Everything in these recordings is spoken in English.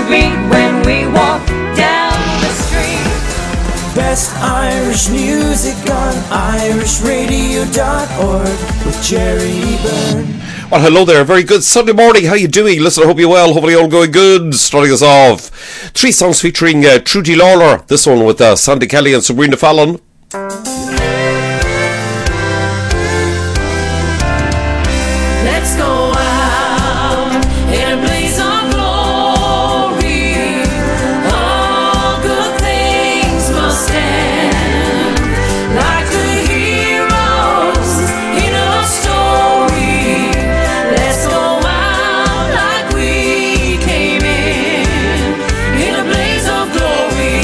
beat when we walk down the street. Best Irish music on irishradio.org with Jerry Byrne. Well, hello there. Very good Sunday morning. How you doing? Listen, I hope you're well. Hopefully all going good. Starting us off. 3 songs featuring Trudy Lawler. This one with Sandy Kelly and Sabrina Fallon. Let's go out in a blaze of glory. All good things must end like the heroes in a story. Let's go out like we came in a blaze of glory.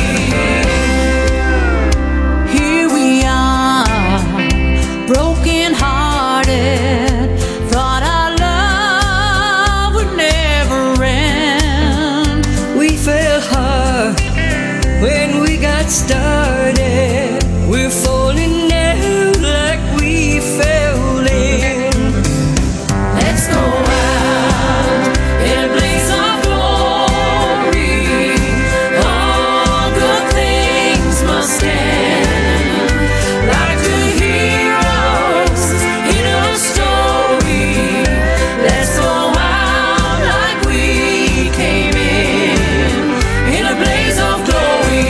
Here we are, broken hearted. Thought our love would never end. We fell hard when we got started. We're falling now like we fell in. Let's go out in a blaze of glory. All good things must end like the heroes in a story. Let's go out like we came in a blaze of glory.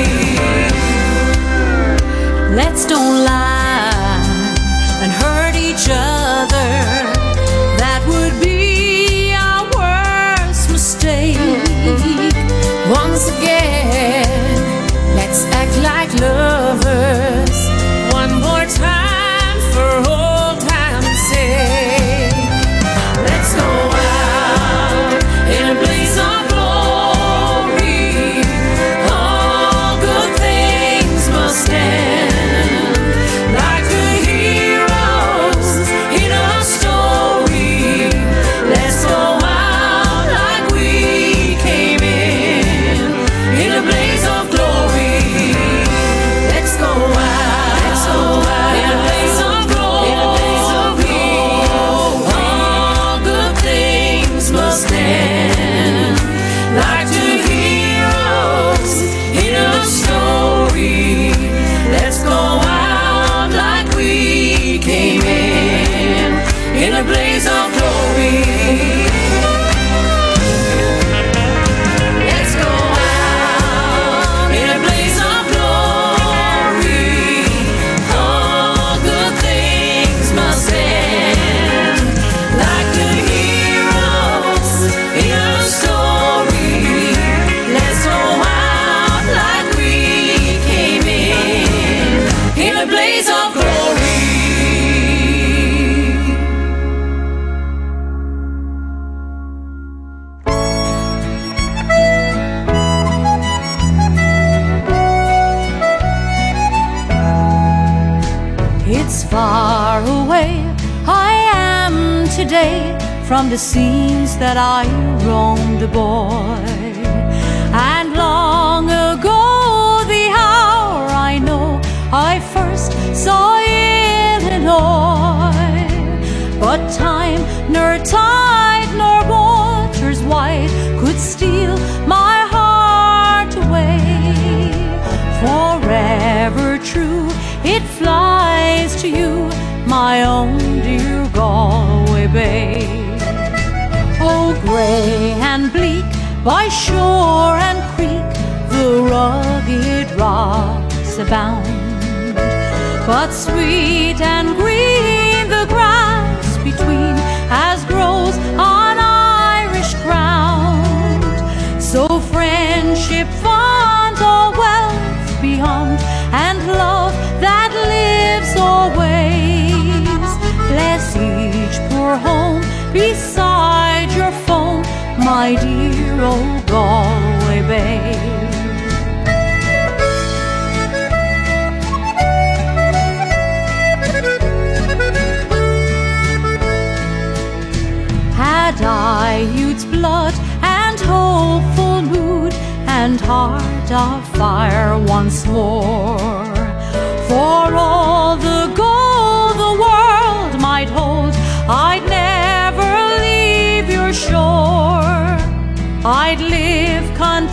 Let's don't lie and hurt each other. That would be our worst mistake. Once again, let's act like lovers. One more time for old time's sake. Let's go out in a blaze of glory. All good things must end like the heroes in a story. Let's go out like we came in a blaze of glory. Let's go out in a blaze of glory. All good things must end like the heroes in a story. Let's go out like we came in a blaze of glory. Let's go out in a blaze of glory. All good things must end like the heroes in a story. Let's go out like we came in a blaze of glory. It's far away I am today from the scenes that I roamed a boy. And long ago, the hour I know I first saw Illinois. But time, nor tide, nor waters wide could steal my heart away. Forever true, it flies to you, my own dear Galway Bay. Oh, grey and bleak, by shore and creek, the rugged rocks abound. But sweet and green the grass between, as grows on Irish ground. So friendship fond, all wealth beyond, and love that lives always. Bless each poor home beside your phone, my dear old Galway Bay. Had I youth's blood and hopeful mood and heart of fire once more, for all the gold the world might hold, I'd never leave your shore. I'd live content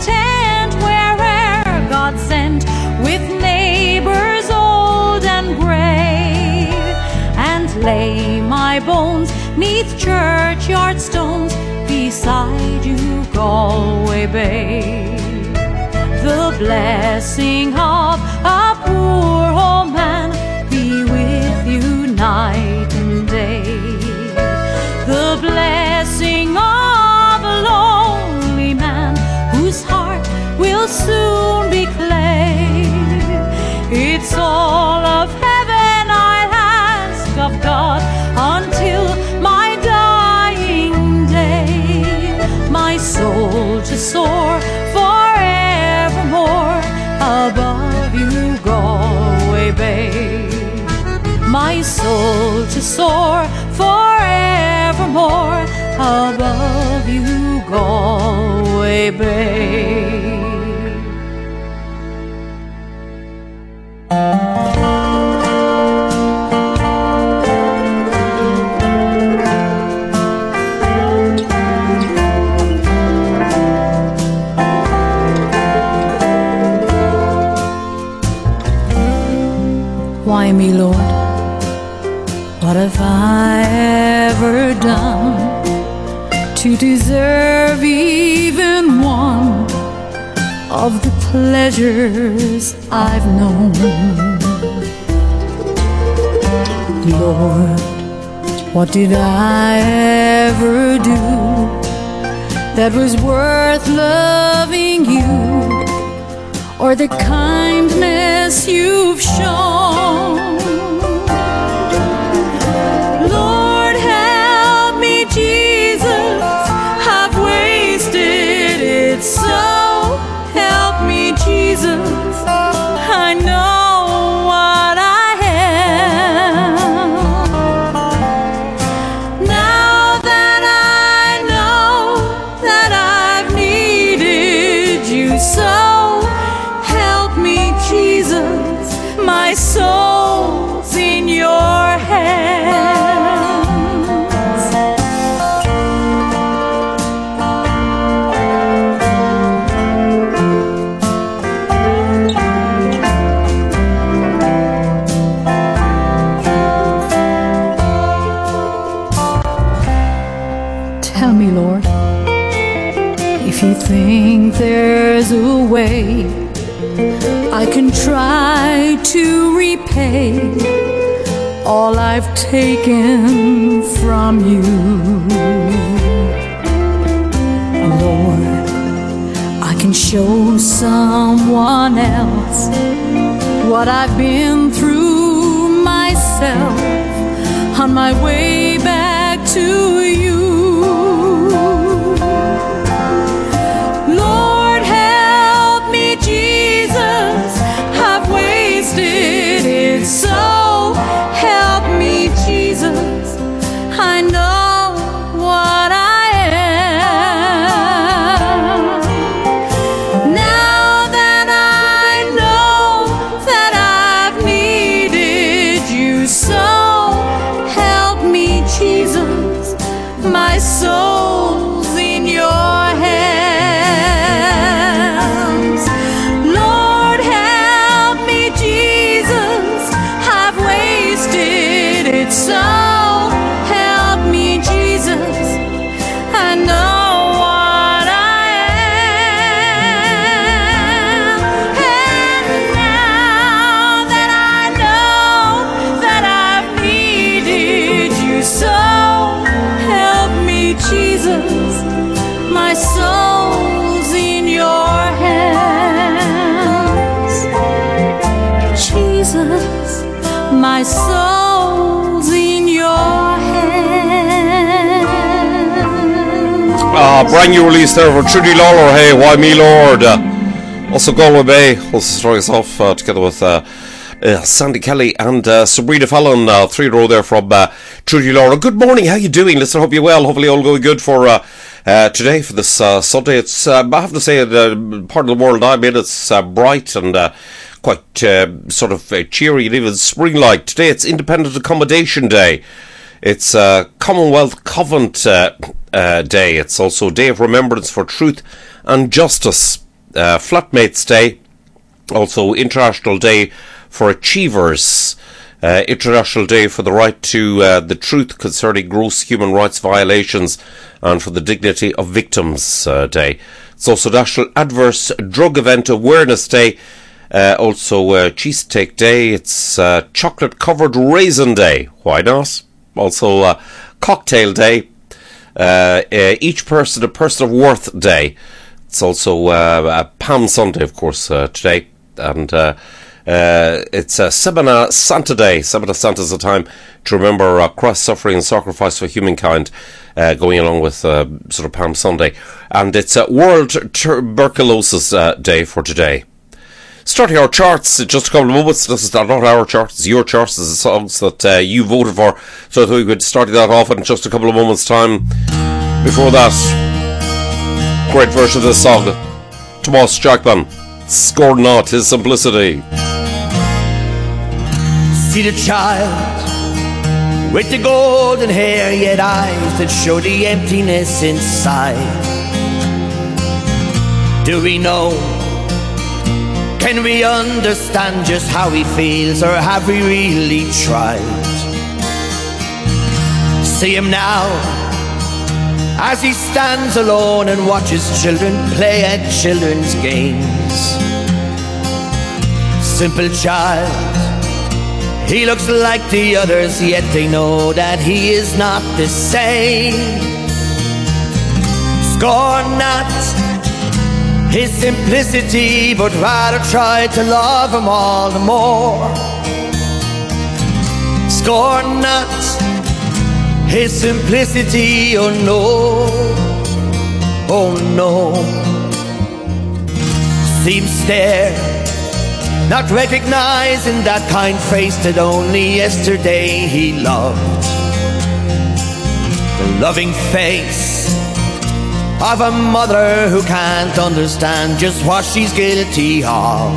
its churchyard stones beside you, Galway Bay. The blessing of a poor old man be with you night and day. The blessing of a lonely man whose heart will soon be clay. It's all of heaven I'll ask of God until my dying day. My soul to soar forevermore above you, Galway Bay. My soul to soar forevermore above you, Galway Bay. Why me, Lord? What have I ever done to deserve even one of the pleasures I've known? Lord, what did I ever do that was worth loving you, or the kindness you've shown? Lord, help me, Jesus, I've wasted it so. Help me, Jesus, I know what I am. Now that I know that I've needed you so, help me, Jesus, my soul's in your hands. Tell me, Lord, if you think there's a way I can try to repay all I've taken from you. Lord, I can show someone else what I've been through myself on my way back to you. Lord, help me, Jesus, I've wasted it so. Help me, Jesus, I know what I am. Now that I know that I've needed you so, help me, Jesus, my soul's in your hands. Lord, help me, Jesus, I've wasted it so. Help me, Jesus, I know what I am. And now that I know that I've needed you so, help me, Jesus, my soul's in your hands. Jesus, my soul's in your hands. Brand new release there for Trudy Lawler. Hey, why me, Lord? Also Galway Bay. We'll start us off together with Sandy Kelly and Sabrina Fallon, 3 row there from Trudy Lawler. Good morning, how you doing? Listen, I hope you're well. Hopefully all going good for today, for this Sunday. It's, I have to say, part of the world I'm in, it's bright and quite sort of cheery and even spring-like. Today it's Independent Accommodation Day. It's Commonwealth Covenant Day. It's also Day of Remembrance for Truth and Justice. Flatmates Day. Also International Day for Achievers. International Day for the right to the truth concerning gross human rights violations and for the dignity of victims day. It's also National Adverse Drug Event Awareness Day. Also Cheesesteak Day. It's Chocolate Covered Raisin Day. Why not? Also Cocktail Day. Each person a person of worth day. It's also Palm Sunday, of course, today. And it's Semana Santa Day. Semana Santa is a time to remember Christ's suffering and sacrifice for humankind, going along with sort of Palm Sunday. And it's World Tuberculosis Day for today. Starting our charts in just a couple of moments. This is not our charts, it's your charts. This is the songs that you voted for. So I thought we could start that off in just a couple of moments' time. Before that, great version of this song, Tomas Jackman, Scorn Not His Simplicity. See the child with the golden hair, yet eyes that show the emptiness inside. Do we know? Can we understand just how he feels, or have we really tried? See him now as he stands alone and watches children play at children's games. Simple child, he looks like the others, yet they know that he is not the same. Scorn not his simplicity, but rather try to love him all the more. Scorn not his simplicity, oh no, oh no. See him stare, not recognizing that kind face that only yesterday he loved. The loving face of a mother who can't understand just what she's guilty of.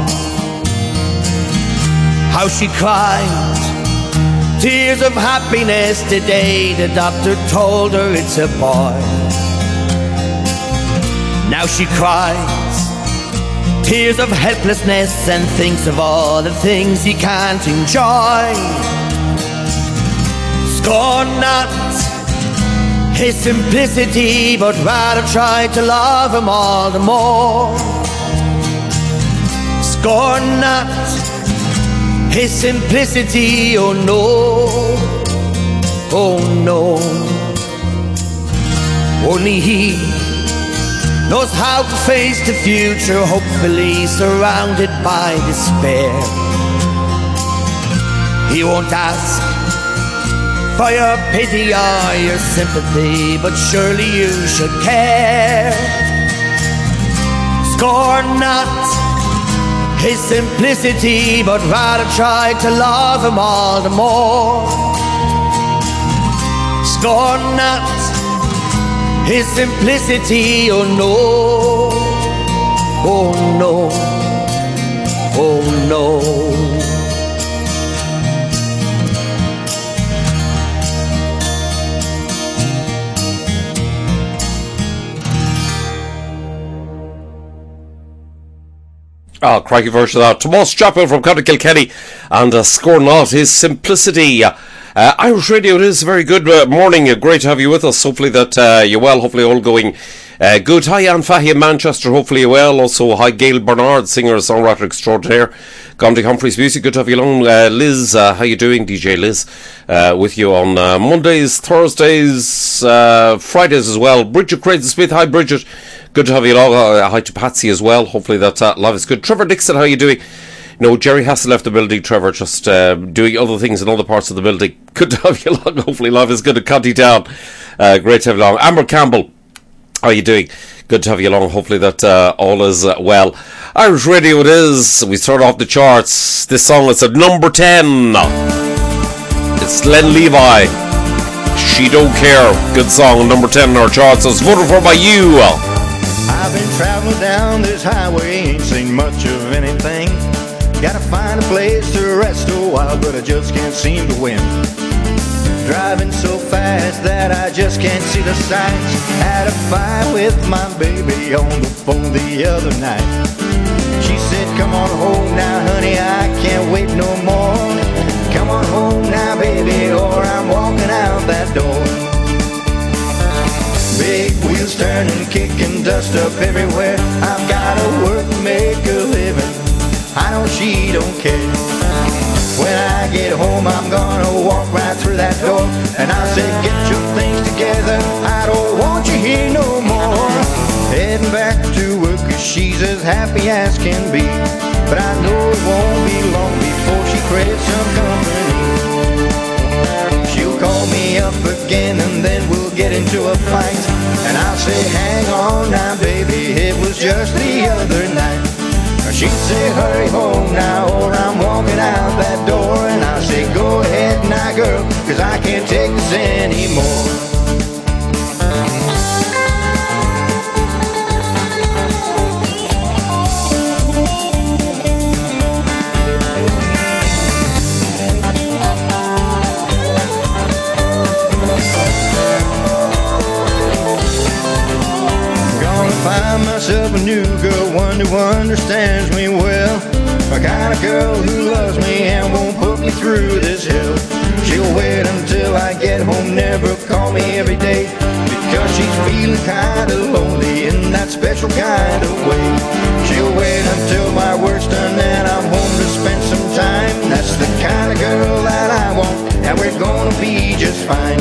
How she cried tears of happiness the day the doctor told her it's a boy. Now she cries tears of helplessness and thinks of all the things he can't enjoy. Scorn not his simplicity, but rather try to love him all the more. Scorn not his simplicity, oh no, oh no. Only he knows how to face the future, hopefully surrounded by despair. He won't ask for your pity or your sympathy, but surely you should care. Scorn not his simplicity, but rather try to love him all the more. Scorn not his simplicity, oh no, oh no, oh no. Crikey version of that. Tomas Jackman from County Kilkenny and Scorn Not His Simplicity. Irish Radio, it is very good morning. Great to have you with us. Hopefully that you're well. Hopefully all going good. Hi, Anne Fahy in Manchester. Hopefully you're well. Also, hi, Gail Bernard, singer, songwriter extraordinaire. Gandhi Humphreys Music. Good to have you along. Liz, how you doing? DJ Liz with you on Mondays, Thursdays, Fridays as well. Bridget Craig-Smith. Hi, Bridget. Good to have you along. Hi to Patsy as well. Hopefully that live is good. Trevor Dixon, how are you doing? No, Jerry hasn't left the building, Trevor, just doing other things in other parts of the building. Good to have you along. Hopefully live is good at County Down. Great to have you along. Amber Campbell, how are you doing? Good to have you along. Hopefully that all is well. Irish Radio it is. We start off the charts. This song is at number 10. It's Glenn Levi. She Don't Care. Good song, number 10 in our charts. It's voted for by you. I've been traveling down this highway, ain't seen much of anything. Gotta find a place to rest a while, but I just can't seem to win. Driving so fast that I just can't see the sights. Had a fight with my baby on the phone the other night. She said, come on home now, honey, I can't wait no more. Come Come on home now, baby, or I'm walking out that door. Big wheels turning, kicking dust up everywhere. I've gotta work to make a living. I know she don't care. When I get home, I'm gonna walk right through that door, and I say, get your things together, I don't want you here no more. Heading back to work, 'cause she's as happy as can be. But I know it won't be long before she craves some company. She'll call me up again, and then we'll get into a fight. And I'll say, hang on now, baby, it was just the other night. She'd say, hurry home now, or I'm walking out that door. And I'll say, go ahead now, girl, 'cause I can't take this anymore. Find myself a new girl, one who understands me well. A kind of girl who loves me and won't put me through this hell. She'll wait until I get home, never call me every day, because she's feeling kind of lonely in that special kind of way. She'll wait until my work's done and I'm home to spend some time. That's the kind of girl that I want, and we're gonna be just fine.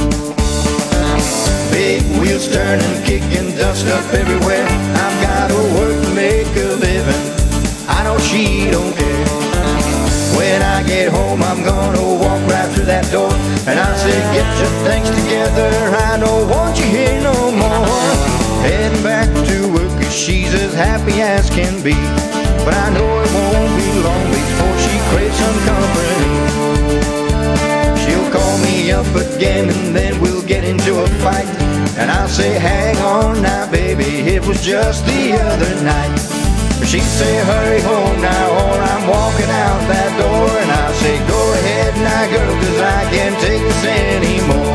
Big wheels turning, kicking dust up everywhere. I've gotta work to make a living. I know she don't care. When I get home, I'm gonna walk right through that door, and I say, get your things together, I don't want you here no more. Heading back to work, 'cause she's as happy as can be. But I know it won't be long before she craves some company. She'll call me up again, and then we'll get into a fight. And I'll say, hang on now, baby, it was just the other night. She'd say, hurry home now, or I'm walking out that door. And I'll say, go ahead now, girl, 'cause I can't take this anymore.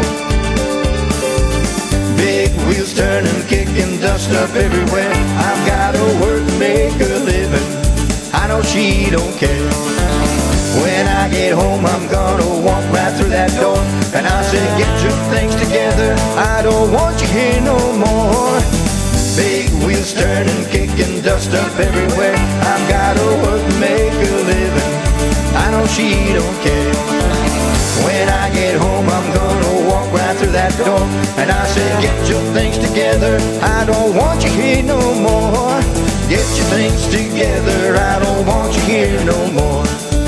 Big wheels turning, kicking dust up everywhere. I've gotta work to make a living. I know she don't care. When I get home, I'm gonna walk right through that door, and I say, get your things together, I don't want you here no more. Big wheels turning, kicking dust up everywhere. I've gotta work to make a living. I know she don't care. When I get home, I'm gonna walk right through that door, and I say, get your things together, I don't want you here no more. Get your things together, I don't want you here no more.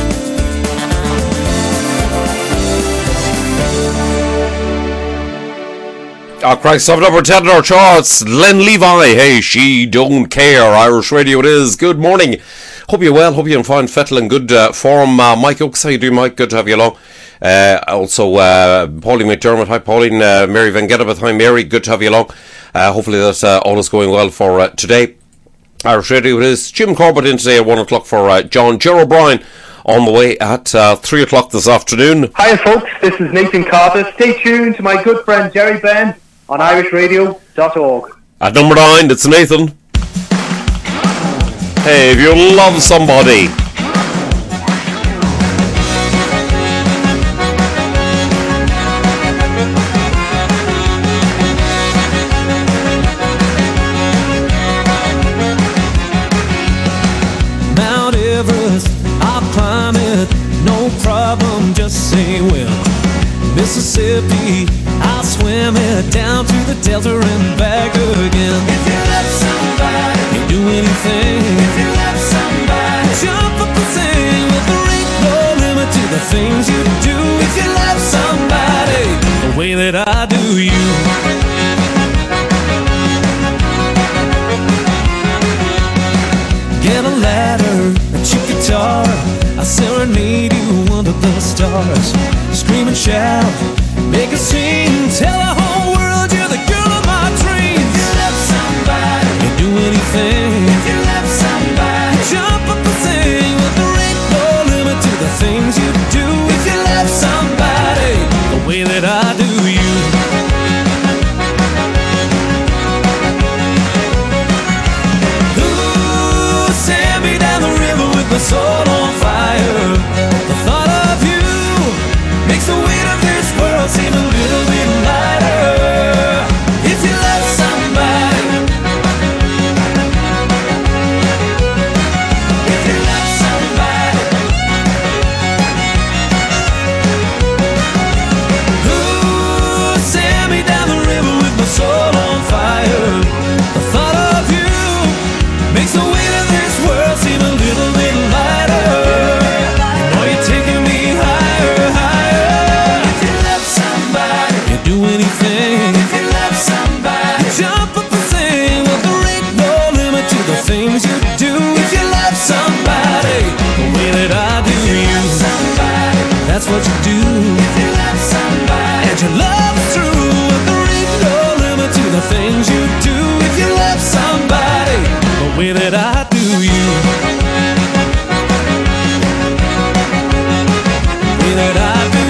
Oh, Christ, I've never attended our charts. Len Levi, hey, she don't care. Irish Radio it is. Good morning. Hope you're well. Hope you're in fine fettle and good form. Mike Oakes, how you doing, Mike? Good to have you along. Also, Pauline McDermott, hi Pauline. Mary Van Gettebeth, hi Mary. Good to have you along. Hopefully that's all is going well for today. Irish Radio it is. Jim Corbett in today at 1 o'clock for John. Ger O'Brien on the way at 3 o'clock this afternoon. Hi folks, this is Nathan Carter. Stay tuned to my good friend Jerry Ben on irishradio.org. At number 9, it's Nathan. Hey, if you love somebody. Mount Everest, I'll climb it, no problem, just say when. Mississippi, I'll swim it down to the Delta and back again. If you love somebody, you do anything. If you love somebody, jump up and sing with the ain't no limit to the things you do. If you love somebody, the way that I do you. Get a ladder, a cheap guitar, I'll serenade you under the stars. Scream and shout, make a scene, tell the whole world you're the girl of my dreams. If you love somebody, you do anything. If you love somebody, jump up and sing with there ain't no limit to the things you do. If you love somebody, the way that I do you. Ooh, send me down the river with my soul on fire. The thought of you I do you. Way that I do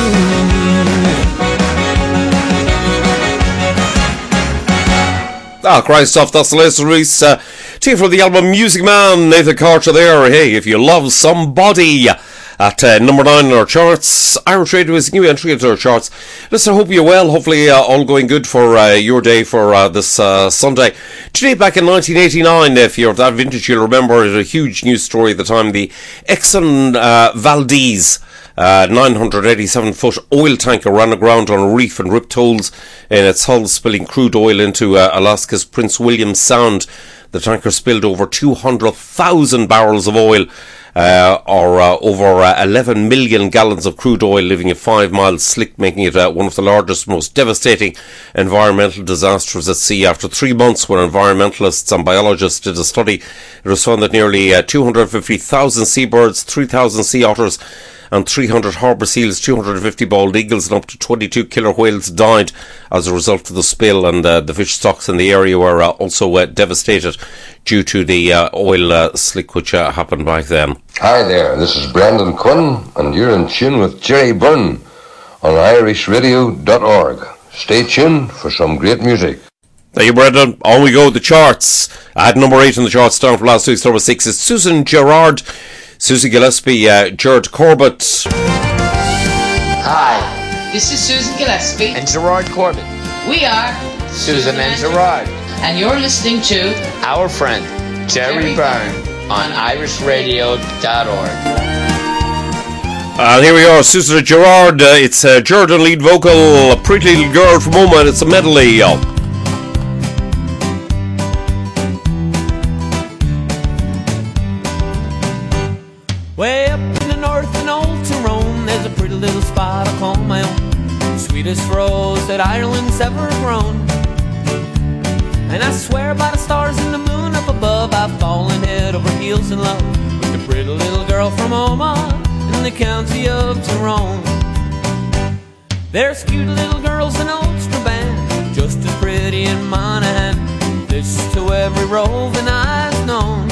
you. Ah, great stuff. That's the latest release. Team from the album Music Man, Nathan Carter there. Hey, if you love somebody. At number 9 in our charts, Irish Radio is a new entry into our charts. Listen, I hope you're well. Hopefully all going good for your day for this Sunday. Today, back in 1989, if you're that vintage, you'll remember it was a huge news story at the time. The Exxon Valdez 987-foot oil tanker ran aground on a reef and ripped holes in its hull, spilling crude oil into Alaska's Prince William Sound. The tanker spilled over 200,000 barrels of oil, or over 11 million gallons of crude oil, leaving a 5-mile slick, making it one of the largest, most devastating environmental disasters at sea. After 3 months, when environmentalists and biologists did a study, it was found that nearly 250,000 seabirds, 3,000 sea otters, and 300 harbour seals, 250 bald eagles, and up to 22 killer whales died as a result of the spill, and the fish stocks in the area were also devastated due to the oil slick which happened back then. Hi there, this is Brandon Quinn, and you're in tune with Jerry Byrne on irishradio.org. Stay tuned for some great music. Thank you, Brendan. On we go, the charts. At number 8 in the charts, down from last week's number 6 is Susan Gerard, Susie Gillespie, Gerard Corbett. Hi, this is Susan Gillespie and Gerard Corbett. We are Susan and Gerard. And you're listening to our friend Jerry Byrne on irishradio.org. And here we are, Susan and Gerard. It's Gerard on lead vocal, a Pretty Little Girl from Oma, and it's a medley. Way up in the north in Old Tyrone, there's a pretty little spot I call my own. The sweetest rose that Ireland's ever grown. And I swear by the stars and the moon up above, I've fallen head over heels in love with the pretty little girl from Oma in the county of Tyrone. There's cute little girls in Old Strabane, just as pretty in Monaghan. This to every roving eye's known.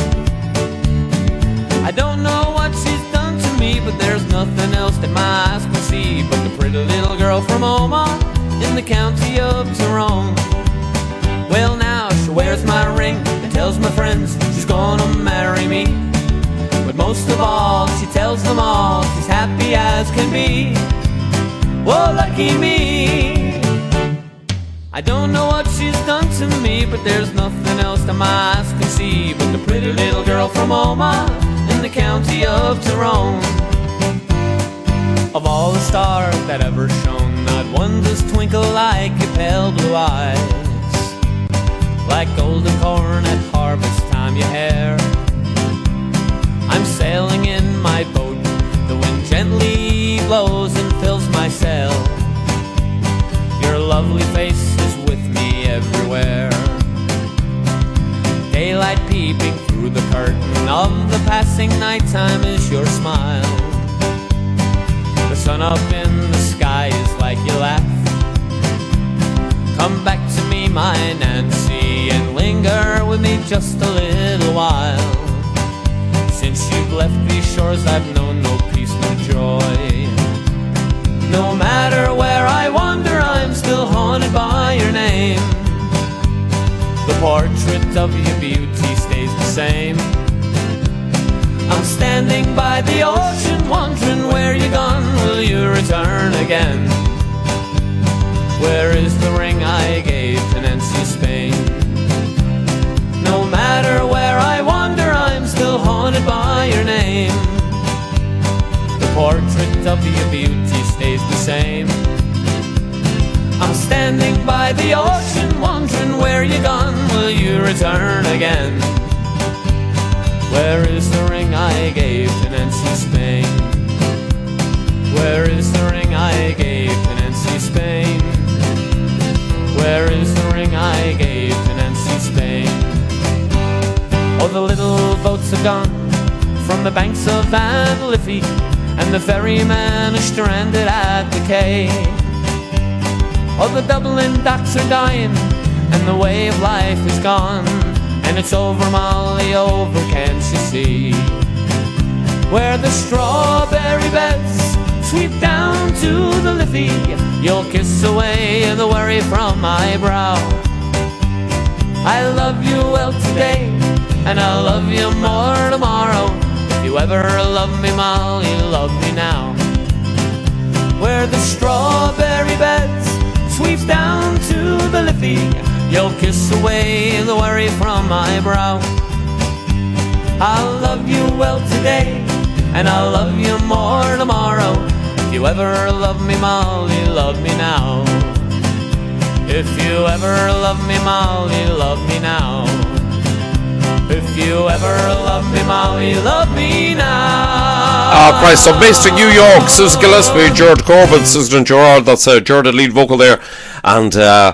I don't know what she's done to me, but there's nothing else that my eyes can see but the pretty little girl from Oma in the county of Tyrone. Well, now she wears my ring and tells my friends she's gonna marry me. But most of all, she tells them all she's happy as can be. Whoa, lucky me. I don't know what she's done to me, but there's nothing else that my eyes can see but the pretty little girl from Oma in the county of Tyrone. Of all the stars that ever shone, not one does twinkle like your pale blue eyes. Like golden corn at harvest time your hair. I'm sailing in my boat, the wind gently blows and fills my sail. Your lovely face is with me everywhere. Daylight peeping through the curtain of the passing nighttime is your smile. The sun up in the sky is like you laugh. Come back to me, my Nancy, and linger with me just a little while. Since you've left these shores, I've known no peace, no joy. No matter where I wander, I'm still haunted by your name. The portrait of your beauty stays the same. I'm standing by the ocean, wondering where you're gone. Will you return again? Where is the ring I gave to Nancy Spain? No matter where I wander, I'm still haunted by your name. The portrait of your beauty stays the same. I'm standing by the ocean, wondering where you're gone. Will you return again? Where is the ring I gave to Nancy Spain? Where is the ring I gave to Nancy Spain? Where is the ring I gave to Nancy Spain? Oh, the little boats are gone from the banks of Van Liffey, and the ferryman is stranded at the quay. Oh, the Dublin docks are dying, and the way of life is gone, and it's over, Molly, over, can't you see? Where the strawberry beds sweep down to the Liffey, you'll kiss away the worry from my brow. I love you well today, and I'll love you more tomorrow. If you ever love me, Molly, love me now. Where the strawberry beds sweep down to the Liffey, you'll kiss away the worry from my brow. I'll love you well today, and I'll love you more tomorrow. If you ever love me, Molly, love me now. If you ever love me, Molly, love me now. If you ever love me, Molly, love me now. Christ, so based in New York, Susan Gillespie, Gerard Corbin, Susan and Gerard, that's Gerard, the lead vocal there, and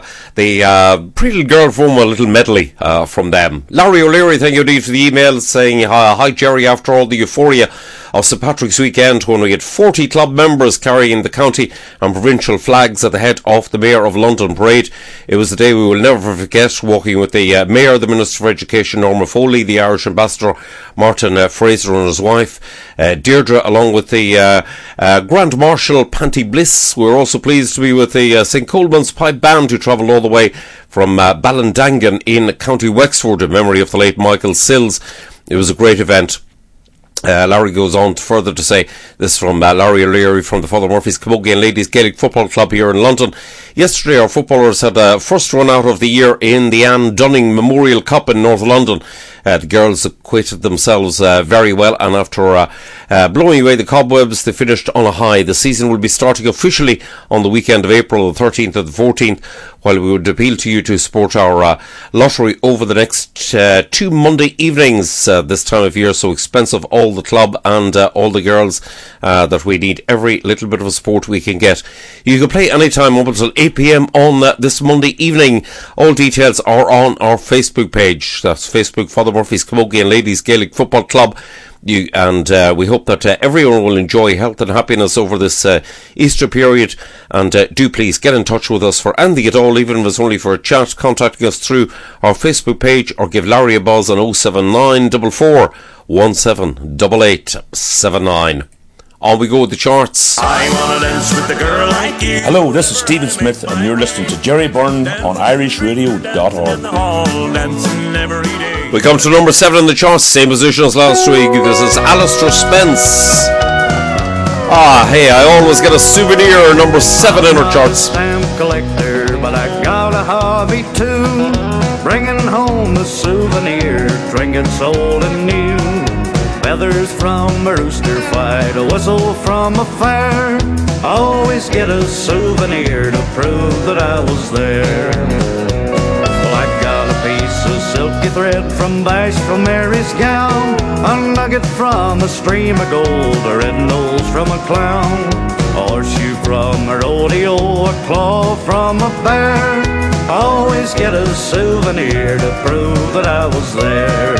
the Pretty Little Girl from a little medley from them. Larry O'Leary, thank you indeed for the email saying, hi Jerry, after all the euphoria of St Patrick's weekend when we had 40 club members carrying the county and provincial flags at the head of the Mayor of London parade, it was the day we will never forget, walking with the Mayor, the Minister for Education Norma Foley, the Irish Ambassador Martin Fraser and his wife Deirdre, along with the Grand Marshal Panty Bliss. We were also pleased to be with the St Coleman's Pipe Band, who travelled all the way from Ballindangan in County Wexford in memory of the late Michael Sills. It was a great event. Larry goes on further to say, this from Larry O'Leary from the Father Murphy's Camogie Ladies Gaelic Football Club here in London. Yesterday our footballers had a first run out of the year in the Anne Dunning Memorial Cup in North London. The girls acquitted themselves very well, and after blowing away the cobwebs, they finished on a high. The season will be starting officially on the weekend of April the 13th and the 14th, while we would appeal to you to support our lottery over the next 2 Monday evenings this time of year, so expensive, all the club and all the girls, that we need every little bit of support we can get. You can play anytime up until 8 p.m. on this Monday evening. All details are on our Facebook page. That's Facebook, Father Murphy's Camogie Ladies Gaelic Football Club. We hope that everyone will enjoy health and happiness over this Easter period, and do please get in touch with us for anything at all, even if it's only for a chat, contacting us through our Facebook page, or give Larry a buzz on 07944 178879. On we go with the charts. I wanna dance with a girl like you. Hello, this is Stephen Smith, and you're listening to Jerry Byrne on IrishRadio.org. We come to number 7 in the charts, same position as last week. This is Alistair Spence. Hey, I always get a souvenir, number 7 in our charts. Stamp collector, but I got a hobby too. Bringing home a souvenir, trinkets old and new. Feathers from a rooster fight, a whistle from a fair. Always get a souvenir to prove that I was there. Well, I got a piece of silky thread from Bashful Mary's gown, a nugget from a stream of gold, a red nose from a clown, a horseshoe from a rodeo, a claw from a bear. Always get a souvenir to prove that I was there.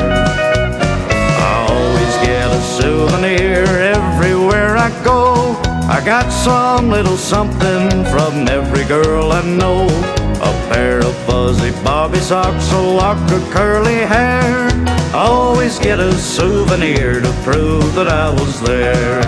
Souvenir everywhere I go. I got some little something from every girl I know. A pair of fuzzy bobby socks, a lock of curly hair. Always get a souvenir to prove that I was there.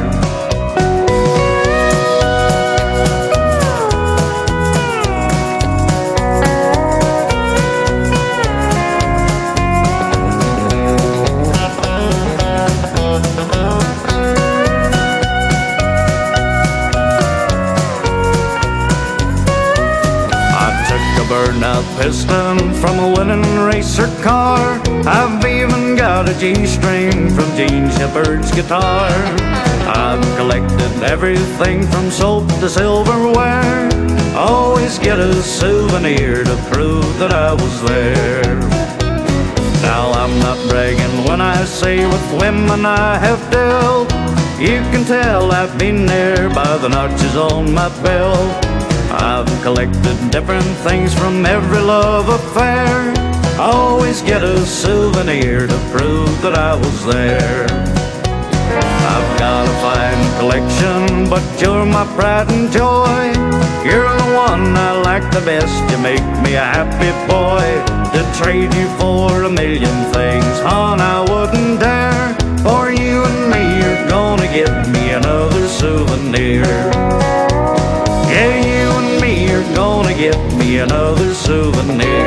Burnout piston from a winning racer car. I've even got a G-string from Gene Shepard's guitar. I've collected everything from soap to silverware. Always get a souvenir to prove that I was there. Now I'm not bragging when I say with women I have dealt. You can tell I've been there by the notches on my belt. I've collected different things from every love affair. Always get a souvenir to prove that I was there. I've got a fine collection, but you're my pride and joy. You're the one I like the best. You make me a happy boy. To trade you for a million things, hon, I wouldn't dare. For you and me, you're gonna get me another souvenir. Yeah, you and me, you're gonna get me another souvenir.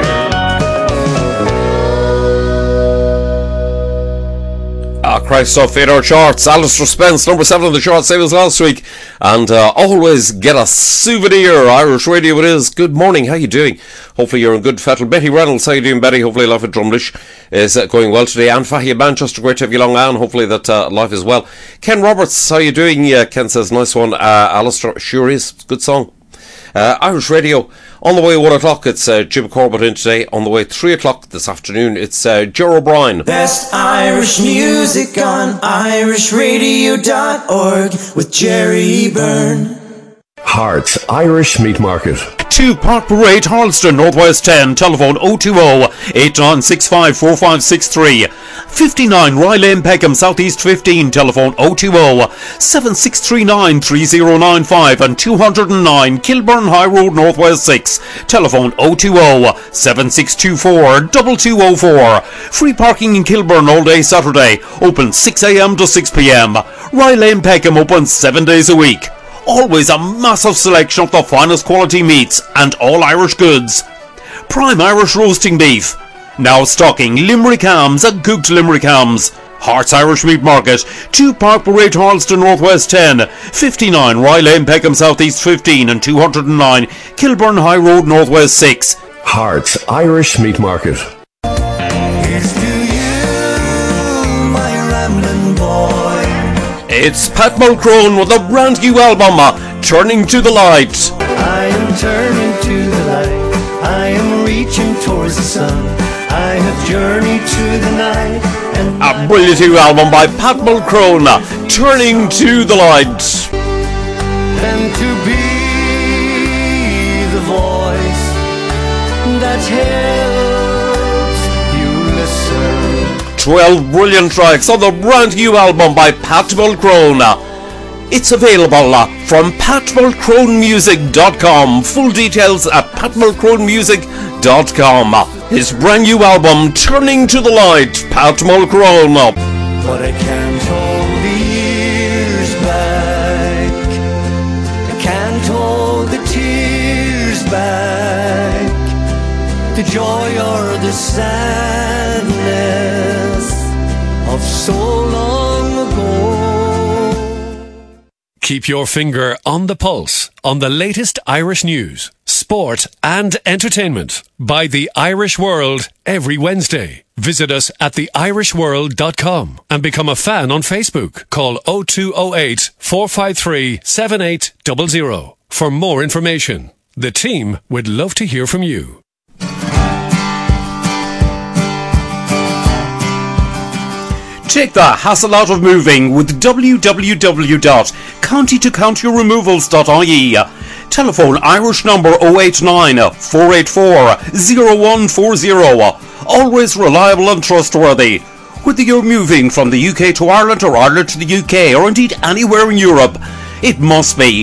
Christ off in our charts. Alistair Spence, number 7 on the chart, same as last week. And always get a souvenir. Irish Radio it is. Good morning, how you doing? Hopefully you're in good fettle. Betty Reynolds, how you doing, Betty? Hopefully life at Drumlish is going well today. Anne Fahey of Manchester, great to have you along, Anne. Hopefully that life is well. Ken Roberts, how you doing? Ken says, nice one. Alistair, sure is. Good song. Irish Radio. On the way 1 o'clock, it's Jim Corbett in today. On the way 3 o'clock this afternoon, it's Ger O'Brien. Best Irish music on irishradio.org with Jerry Byrne. Hearts Irish Meat Market. 2 Park Parade, Harleston, Northwest 10, telephone 020-8965-4563. 59 Rye Lane, Peckham, Southeast 15, telephone 020-7639-3095 and 209 Kilburn High Road, Northwest 6, telephone 020-7624-2204. Free parking in Kilburn all day Saturday, open 6 a.m. to 6 p.m. Rye Lane, Peckham, open 7 days a week. Always a massive selection of the finest quality meats and all Irish goods. Prime Irish roasting beef. Now stocking Limerick hams and cooked Limerick hams. Hearts Irish Meat Market. 2 Park Parade, Harleston, Northwest 10. 59 Rye Lane, Peckham, Southeast 15 and 209 Kilburn High Road, Northwest 6. Hearts Irish Meat Market. Here's to you, my rambling boy. It's Pat Mulcrone with a brand new album, Turning to the Light. I am turning to the light. I am reaching towards the sun. I have journeyed to the night. And a brilliant new album by Pat Mulcrone, Turning to the Light. And to be the voice that helps you listen. 12 brilliant tracks on the brand new album by Pat Mulcrone. It's available from patmulcronemusic.com. Full details at patmulcronemusic.com. His brand new album, Turning to the Light, Pat Mulcrone. But I can't hold the years back. I can't hold the tears back. The joy or the sadness of so long ago. Keep your finger on the pulse on the latest Irish news, sport and entertainment by The Irish World every Wednesday. Visit us at theirishworld.com and become a fan on Facebook. Call 0208 453 7800 for more information. The team would love to hear from you. Take the hassle out of moving with www.countytocountyremovals.ie. Telephone Irish number 089 484 0140. Always reliable and trustworthy. Whether you're moving from the UK to Ireland or Ireland to the UK or indeed anywhere in Europe, it must be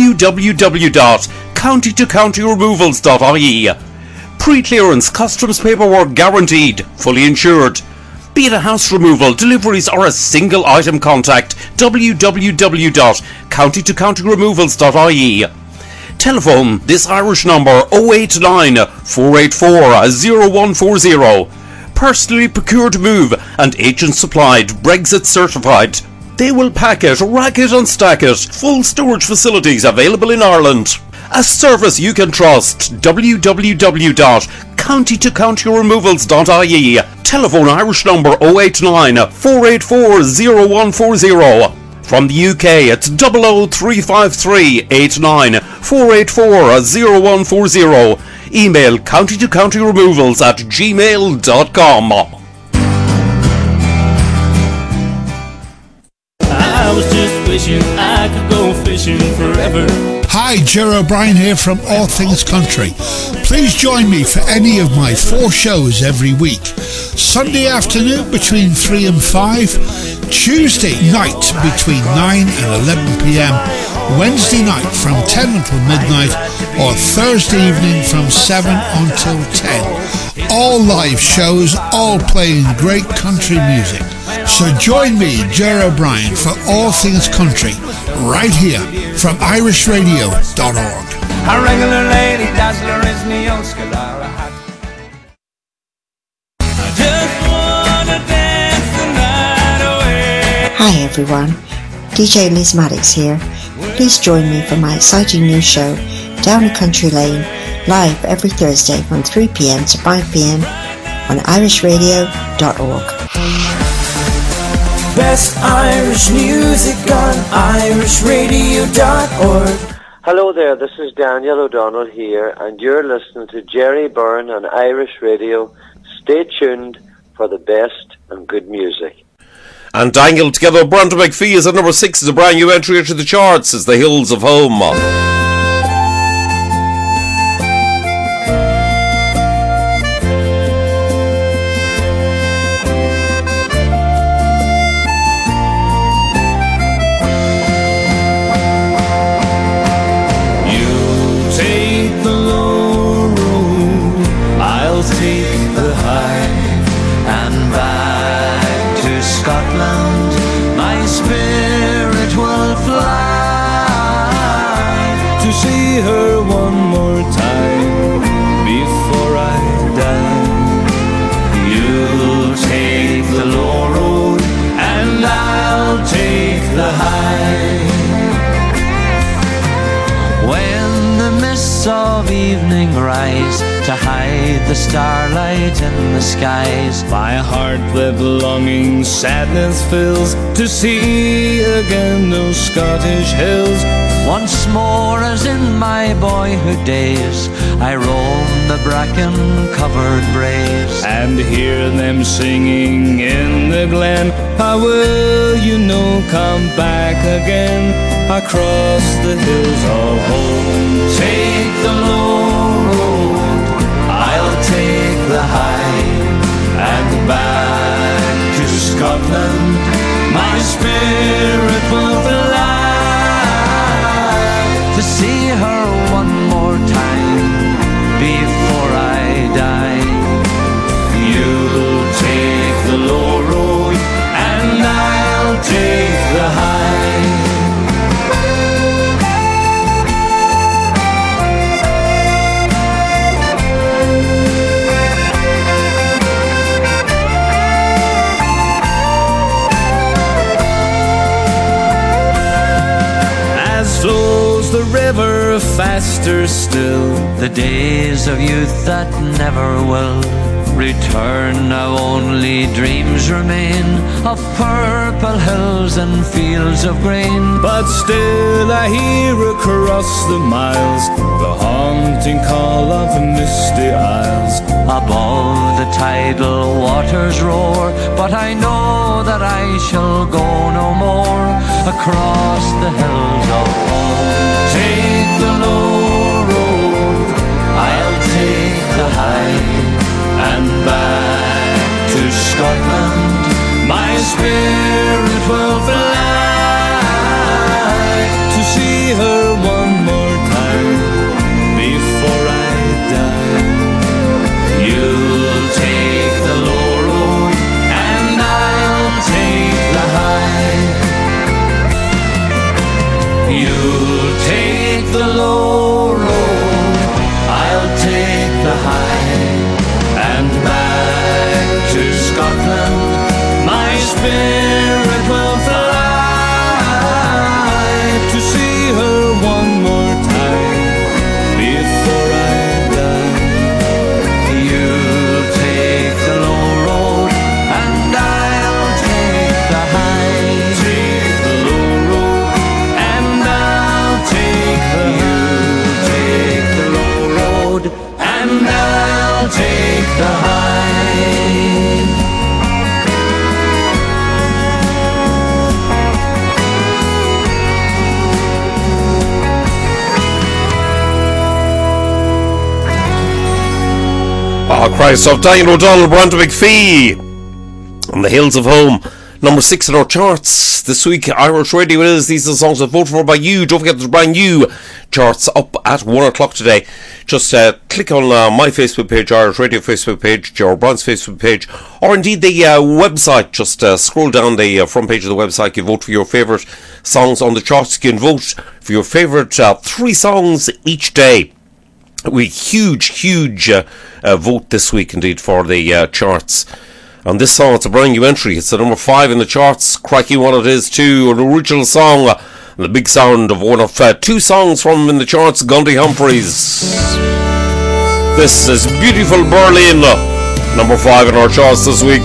www.countytocountyremovals.ie. Pre-clearance customs paperwork guaranteed, fully insured. Be it a house removal, deliveries or a single item, contact www.countytocountyremovals.ie. Telephone this Irish number 089 484 0140. Personally procured move and agent supplied, Brexit certified. They will pack it, rack it and stack it. Full storage facilities available in Ireland. A service you can trust. www.countytocountyremovals.ie. Telephone Irish number 089 484 0140. From the UK, it's 00353 89 484 0140. Email countytocountyremovals@gmail.com. I was just wishing I could go fishing forever. Hi, Ger O'Brien here from All Things Country. Please join me for any of my 4 shows every week. Sunday afternoon between 3 and 5, Tuesday night between 9 and 11 p.m, Wednesday night from 10 until midnight, or Thursday evening from 7 until 10. All live shows, all playing great country music. So join me, Jerry O'Brien, for All Things Country, right here from irishradio.org. A regular lady dazzler is me Oscar hat. I just wanna dance the night away. Hi everyone, DJ Liz Maddox here. Please join me for my exciting new show, Down a Country Lane, live every Thursday from 3 p.m. to 5 p.m. on irishradio.org. Best Irish music on irishradio.org. Hello there, this is Daniel O'Donnell here, and you're listening to Jerry Byrne on Irish Radio. Stay tuned for the best and good music. And Daniel together with Brandon McPhee is at number 6 as a brand new entry into the charts as The Hills of Home. Her one more time before I die. You'll take the low road and I'll take the high. When the mists of evening rise to hide the starlight in the skies, my heart with longing sadness fills to see again those Scottish hills. Once more as in my boyhood days, I roam the bracken-covered braes and hear them singing in the glen. How will you know come back again across the hills of home? Take the low road, I'll take the high, and back to Scotland my spirit will fly. To see her one more time before I die. You'll take the low road and I'll take the high. As flows the river faster still, the days of youth that never will return. Now only dreams remain of purple hills and fields of grain. But still I hear across the miles the haunting call of misty isles. Above the tidal waters roar, but I know that I shall go no more across the hills of home. Take the low road, I'll take the high, and back to Scotland my spirit will fly. To see her one more time before I die. You'll take the low road and I'll take the high. You'll take the low road, I'll take the high, and back to Scotland my spirit will fly. To see her one more time before I die. You'll take the low road and I'll take the high. Take the low road and I'll take the high. Take the low road and I'll take the high. Oh, Christ, of Daniel O'Donnell, Brandon McPhee on The Hills of Home. Number 6 in our charts this week, Irish Radio it is. These are the songs that voted for by you. Don't forget there's brand new charts up at 1 o'clock today. Just click on my Facebook page, Irish Radio Facebook page, Joe Brown's Facebook page, or indeed the website. Just scroll down the front page of the website. You vote for your favourite songs on the charts. You can vote for your favourite 3 songs each day. We huge vote this week indeed for the charts. And this song, it's a brand new entry. It's the number 5 in the charts. Crikey what it is too. An original song. The big sound of one of 2 songs from in the charts, Gundy Humphreys. This is Beautiful Berlin. Number 5 in our charts this week.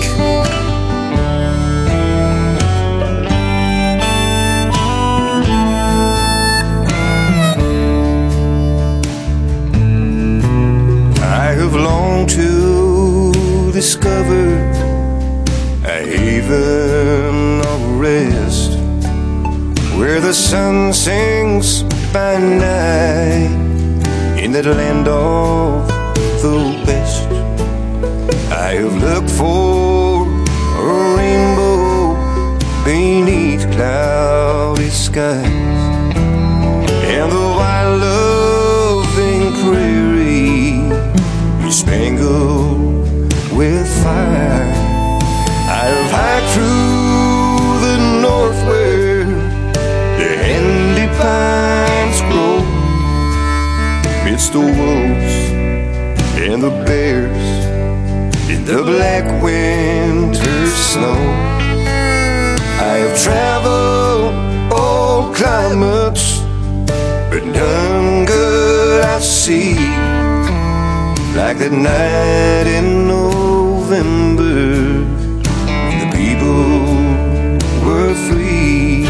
I have longed to discover a haven of rest, where the sun sings by night in that land of the West. I have looked for a rainbow beneath cloudy skies, and the wild loving prairie is spangled with fire. I have hiked through the north where the handy pines grow, midst the wolves and the bears in the black winter snow. I have traveled all climates, but none could I see like that night in November when the people were free.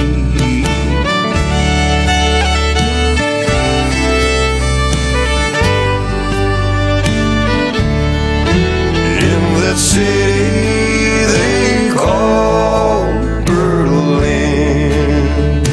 In that city they call Berlin,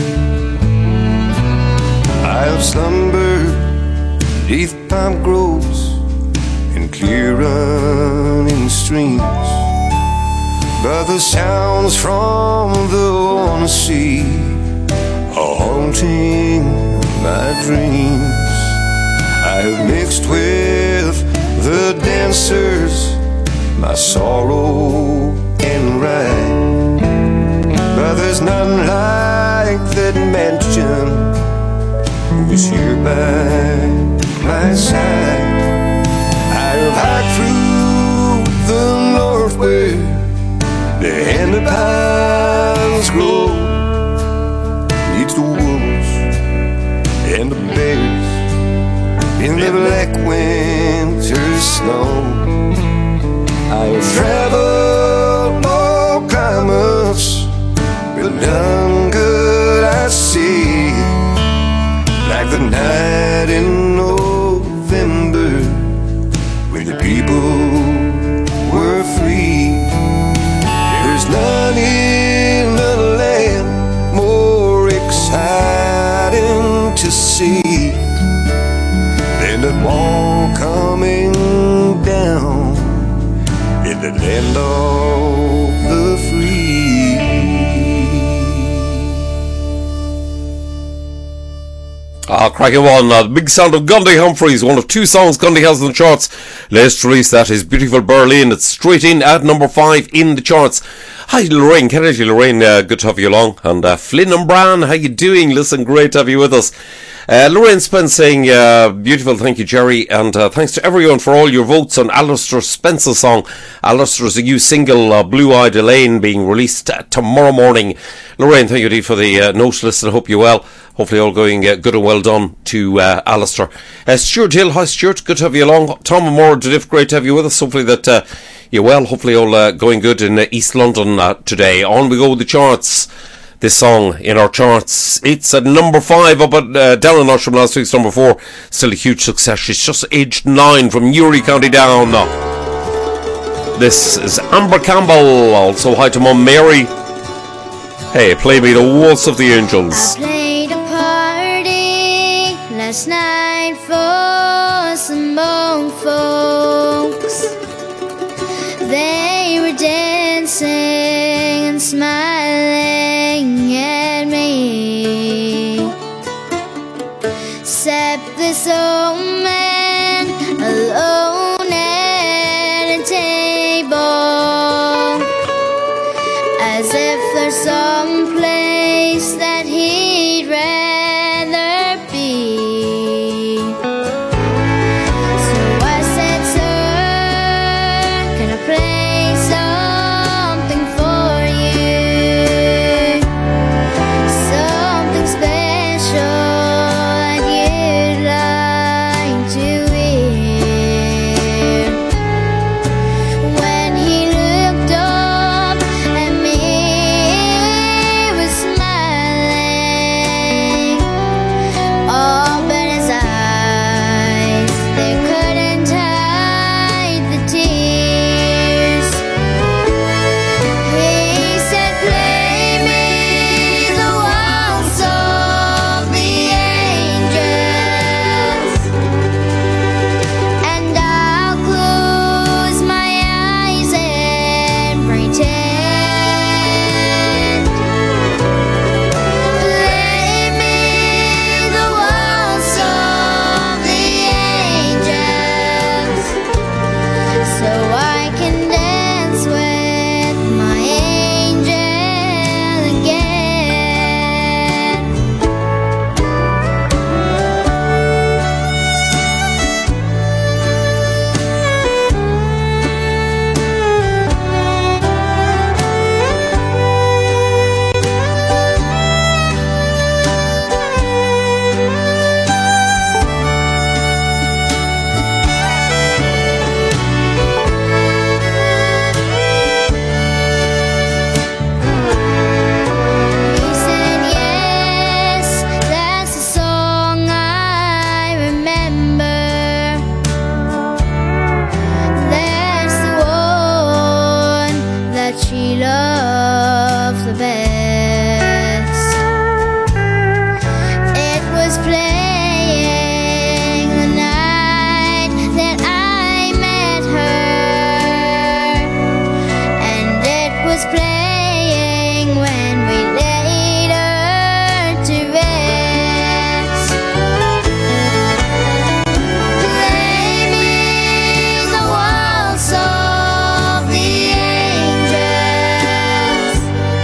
I have slumbered beneath palm groves and clear running streams, but the sounds from the sea are haunting my dreams. I have mixed with the dancers my sorrow and ride, but there's none like that mansion who is here by my side. I have hiked through the north where the handy pines grow, neath the wolves and the bears in the black winter snow. I have traveled all climates, but none could I see like the night in November when the people were free. There's none in the land more exciting to see than the wall coming down in the land of the free. Cracking one, the big sound of Gundy Humphreys, one of 2 songs Gundy has in the charts. Latest release, that is Beautiful Berlin. It's straight in at number 5 in the charts. Hi Lorraine, Kennedy Lorraine, good to have you along. And Flynn and Bran, how you doing? Listen, great to have you with us. Lorraine Spence saying, beautiful, thank you Jerry, and thanks to everyone for all your votes on Alistair Spence's song. Alistair's a new single, Blue Eyed Elaine, being released tomorrow morning. Lorraine, thank you indeed for the note. Listen, I hope you're well. Hopefully all going good and well done to Alistair. Stuart Hill, hi Stuart, good to have you along. Tom and Maura Duniff, great to have you with us. Hopefully that you're well. Hopefully all going good in East London today. On we go with the charts. This song in our charts, it's at number 5 up at down a notch from last week's number 4. Still a huge success. She's just aged 9 from Newry, County Down. This is Amber Campbell. Also hi to Mum Mary. Hey, play me the Waltz of the Angels. I played a party last night for some old folks. They were dancing and smiling at me, except this old man alone at a table, as if there's some place that he'd rather be. So I said, sir, can I play something for you? Something special that you'd like to hear. When he looked up at me, he was smiling. Oh, but his eyes, they couldn't hide the tears. He said, play me the waltz of the angels, and I'll close my eyes and pretend. Play me the waltz of the angels, so I can dance with my angel again. He said, yes, that's the song I remember. That's the one that she loved the best. It was playing the night that I met her, and it was playing when we laid her to rest. Play me the waltz of the angels,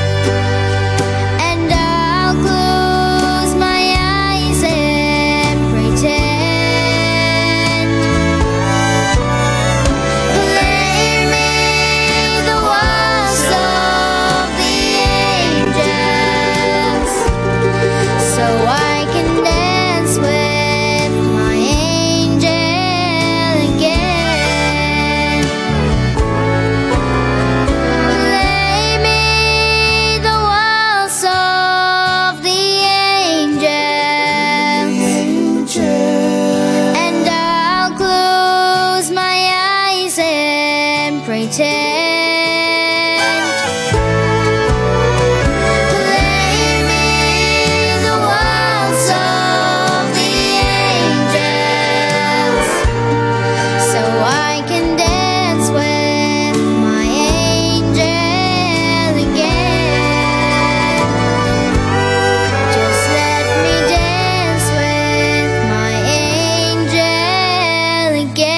and I'll close my eyes and pretend. Play me the waltz of the angels, so I can dance with my angel again. Play me the waltz of the angels, and I'll close my eyes and pretend. Play me the waltz of the angels, so I can dance with my angel again. Just let me dance with my angel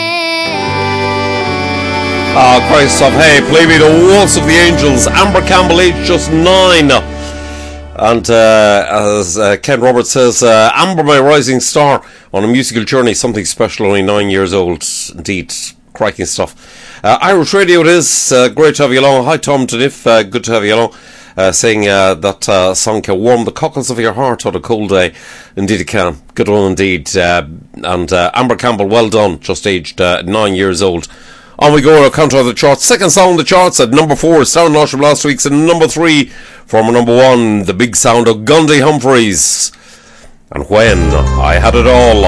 again. Ah, Christ of hey, play me the waltz of the angels. Amber Campbell, age just 9. And as Ken Roberts says, Amber, my rising star on a musical journey, something special, only 9 years old. Indeed, cracking stuff. Irish Radio it is. Great to have you along. Hi, Tom Taniff. Good to have you along. Saying that song can warm the cockles of your heart on a cold day. Indeed it can. Good one indeed. And Amber Campbell, well done. Just aged 9 years old. On we go, a counter of the charts. Second song on the charts at number 4, Sound Loss from last week's, and number 3, former number 1, the big sound of Gundy Humphreys. And When I Had It All.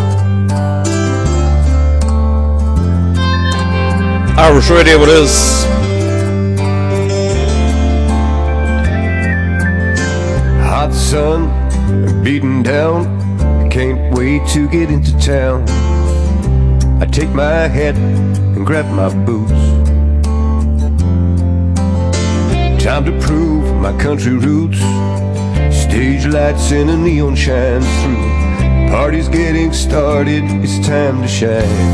Irish Radio it is. Hot sun beating down, can't wait to get into town. I take my hat and grab my boots, Time to prove my country roots. Stage lights and a neon shines through. Party's getting started, it's time to shine.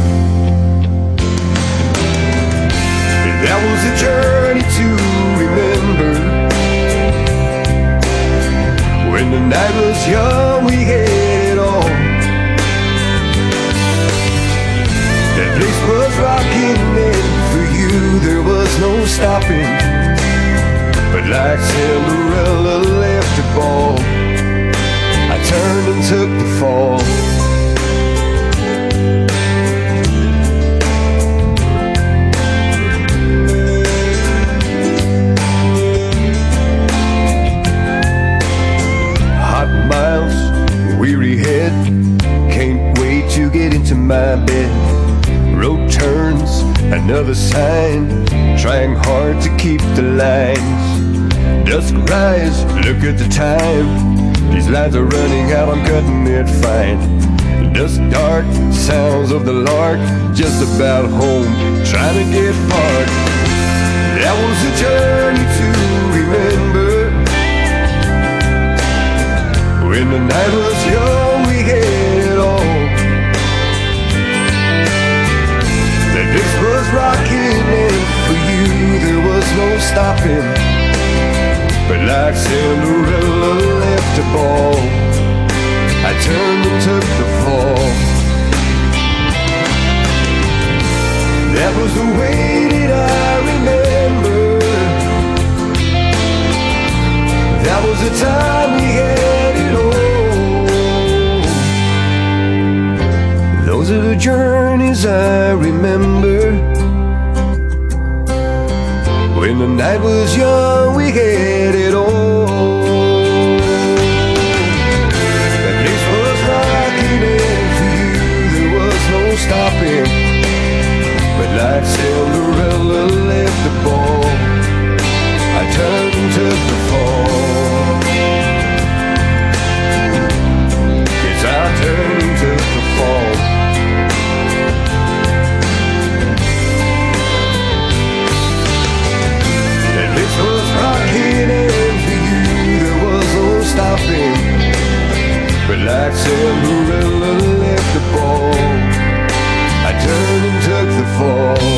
That was a journey to remember. When the night was young, we had it all. That place was rocking, and for you there was no stopping. But like Cinderella left the ball, I turned and took the fall. Hot miles, weary head, can't wait to get into my bed. Road turns, another sign, trying hard to keep the lines. Dusk rise, look at the time. These lines are running out, I'm cutting it fine. Dusk dark, sounds of the lark, just about home, trying to get parked. That was a journey to remember. When the night was young, we had it all. The disc was rocking, and for you there was no stopping. But like Cinderella left the ball, I turned and took the fall. That was the way that I remember. That was the time we had it all. Those are the journeys I remember. When the night was young, we had it all. That place was rocking, and for you there was no stopping. But like Cinderella left the ball, I turned and took the fall. Yes, I turned and took the fall. Was rocking, and for you there was no stopping. But like Cinderella left the ball, I turned and took the fall.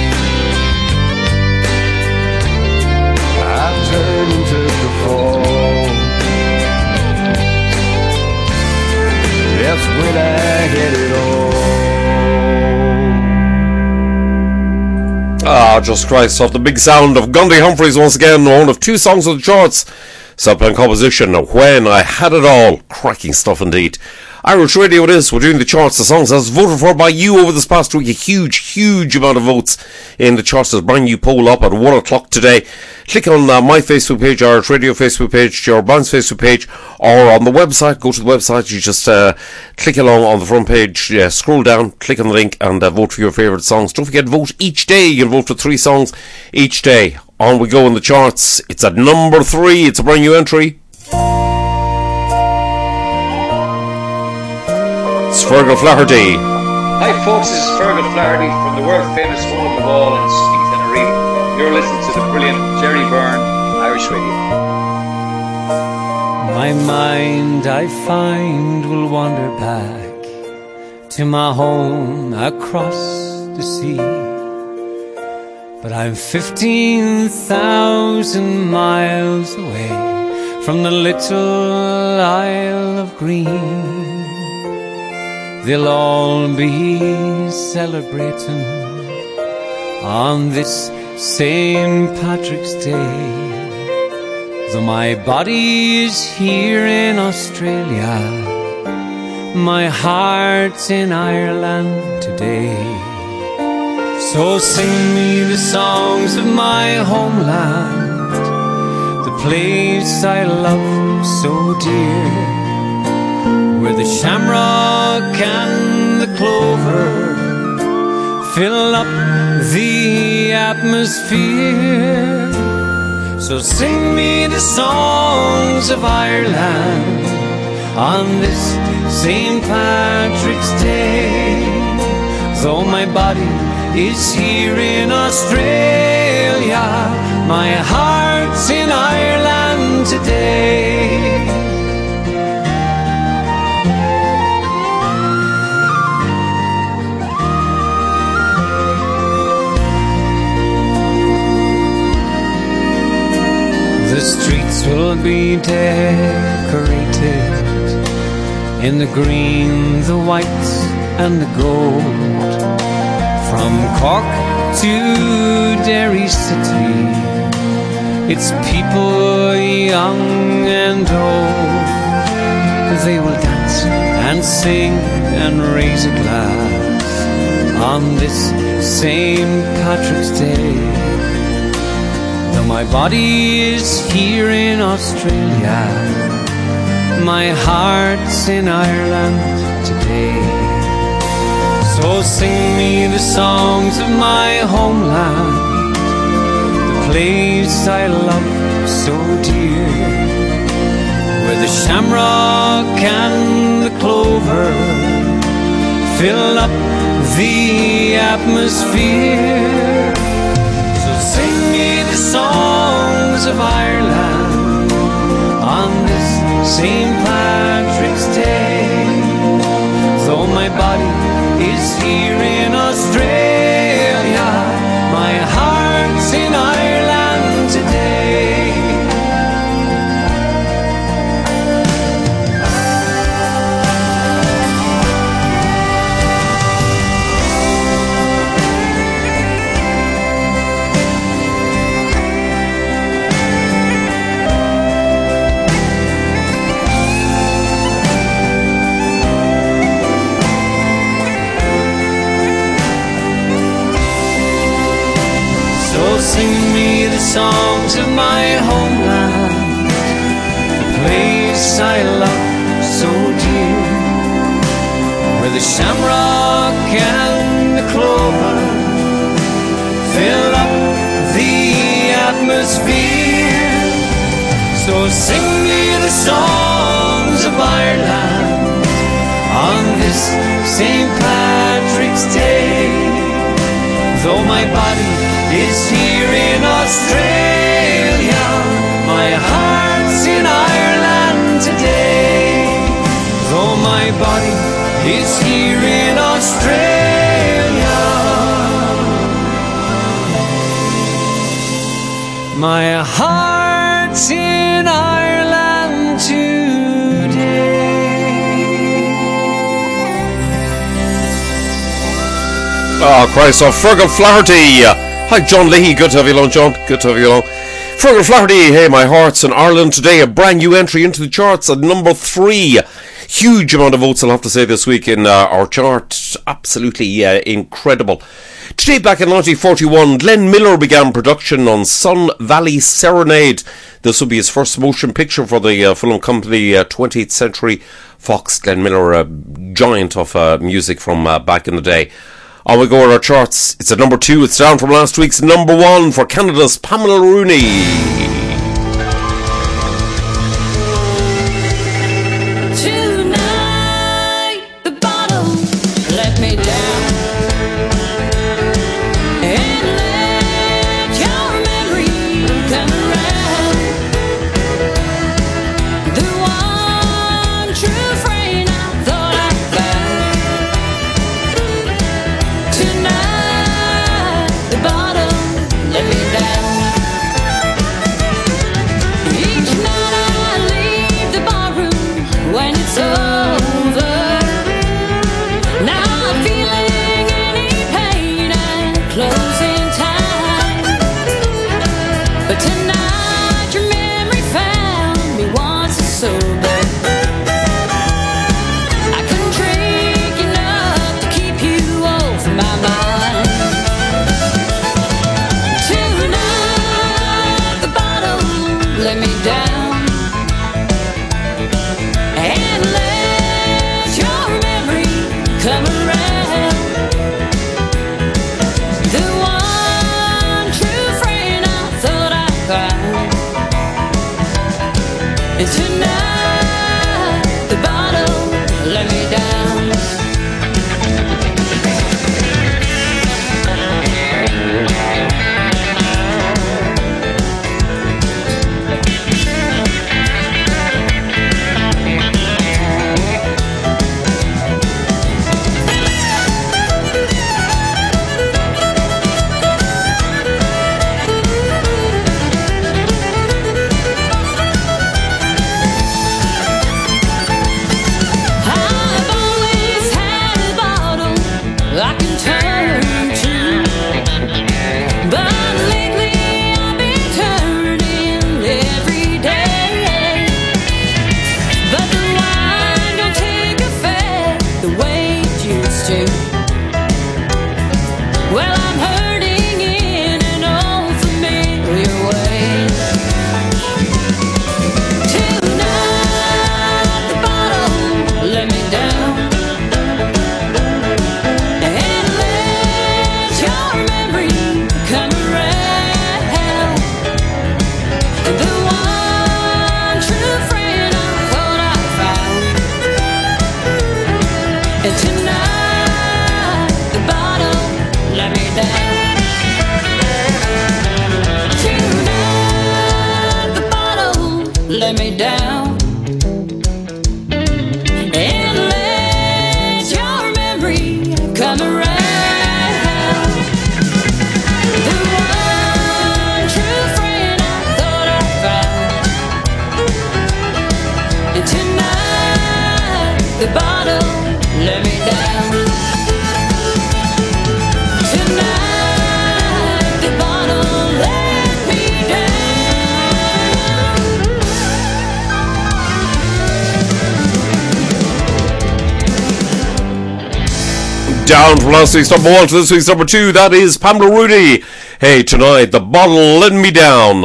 I turned and took the fall. That's when I had it all. Ah, just Christ, off the big sound of Gundy Humphreys once again, one of two songs on the charts. Subplan composition, When I Had It All. Cracking stuff indeed. Irish Radio it is. We're doing the charts, the songs as voted for by you over this past week. A huge amount of votes in the charts. There's a brand new poll up at 1 o'clock today. Click on my Facebook page, Irish Radio Facebook page, your band's Facebook page, or on the website. Go to the website. You just click along on the front page, scroll down, click on the link, and vote for your favourite songs. Don't forget, vote each day. You can vote for 3 songs each day. On we go in the charts. It's at number 3. It's a brand new entry. It's Fergal Flaherty. Hi folks, this is Fergal Flaherty from the world famous home of all in Sweet Tenerife. You're listening to the brilliant Jerry Byrne on Irish Radio. My mind, I find, will wander back to my home across the sea. But I'm 15,000 miles away from the little Isle of Green. They'll all be celebrating on this St. Patrick's Day. Though my body is here in Australia, my heart's in Ireland today. So sing me the songs of my homeland, the place I love so dear, where the shamrock and the clover fill up the atmosphere. So sing me the songs of Ireland on this St. Patrick's Day. Though my body is here in Australia, my heart hearts in Ireland today. The streets will be decorated in the green, the white and the gold. From Cork to Derry City, it's people young and old. They will dance and sing and raise a glass on this St. Patrick's Day. Though my body is here in Australia, my heart's in Ireland today. So sing me the songs of my homeland, the place I love so dear, where the shamrock and the clover fill up the atmosphere. So sing me the songs of Ireland on this St. Patrick's Day. Though my body is here in Australia, my heart's in Ireland today. Sing me the songs of my homeland, the place I love so dear, where the shamrock and the clover fill up the atmosphere. So sing me the songs of Ireland on this St. Patrick's Day. Though my body is here in Australia, my heart's in Ireland today. Though my body is here in Australia, my heart's in Ireland today. Oh, Christ, so Fergal Flaherty. Hi, John Leahy. Good to have you along, John. Good to have you along. Fergal Flaherty, hey, my heart's in Ireland today. A brand new entry into the charts at number 3. Huge amount of votes, I'll have to say, this week in our chart. Absolutely incredible. Today, back in 1941, Glenn Miller began production on Sun Valley Serenade. This will be his first motion picture for the film company 20th Century Fox. Glenn Miller, a giant of music from back in the day. On we go with our charts. It's at number 2. It's down from last week's number 1 for Canada's Pamela Rooney. let me down. And let your memory come around. The one true friend I thought I'd find. And tonight the bottle let me down. Tonight the bottle let me Down from last week's number 1 to this week's number 2, that is Pamela Rooney. Hey, tonight the bottle let me down.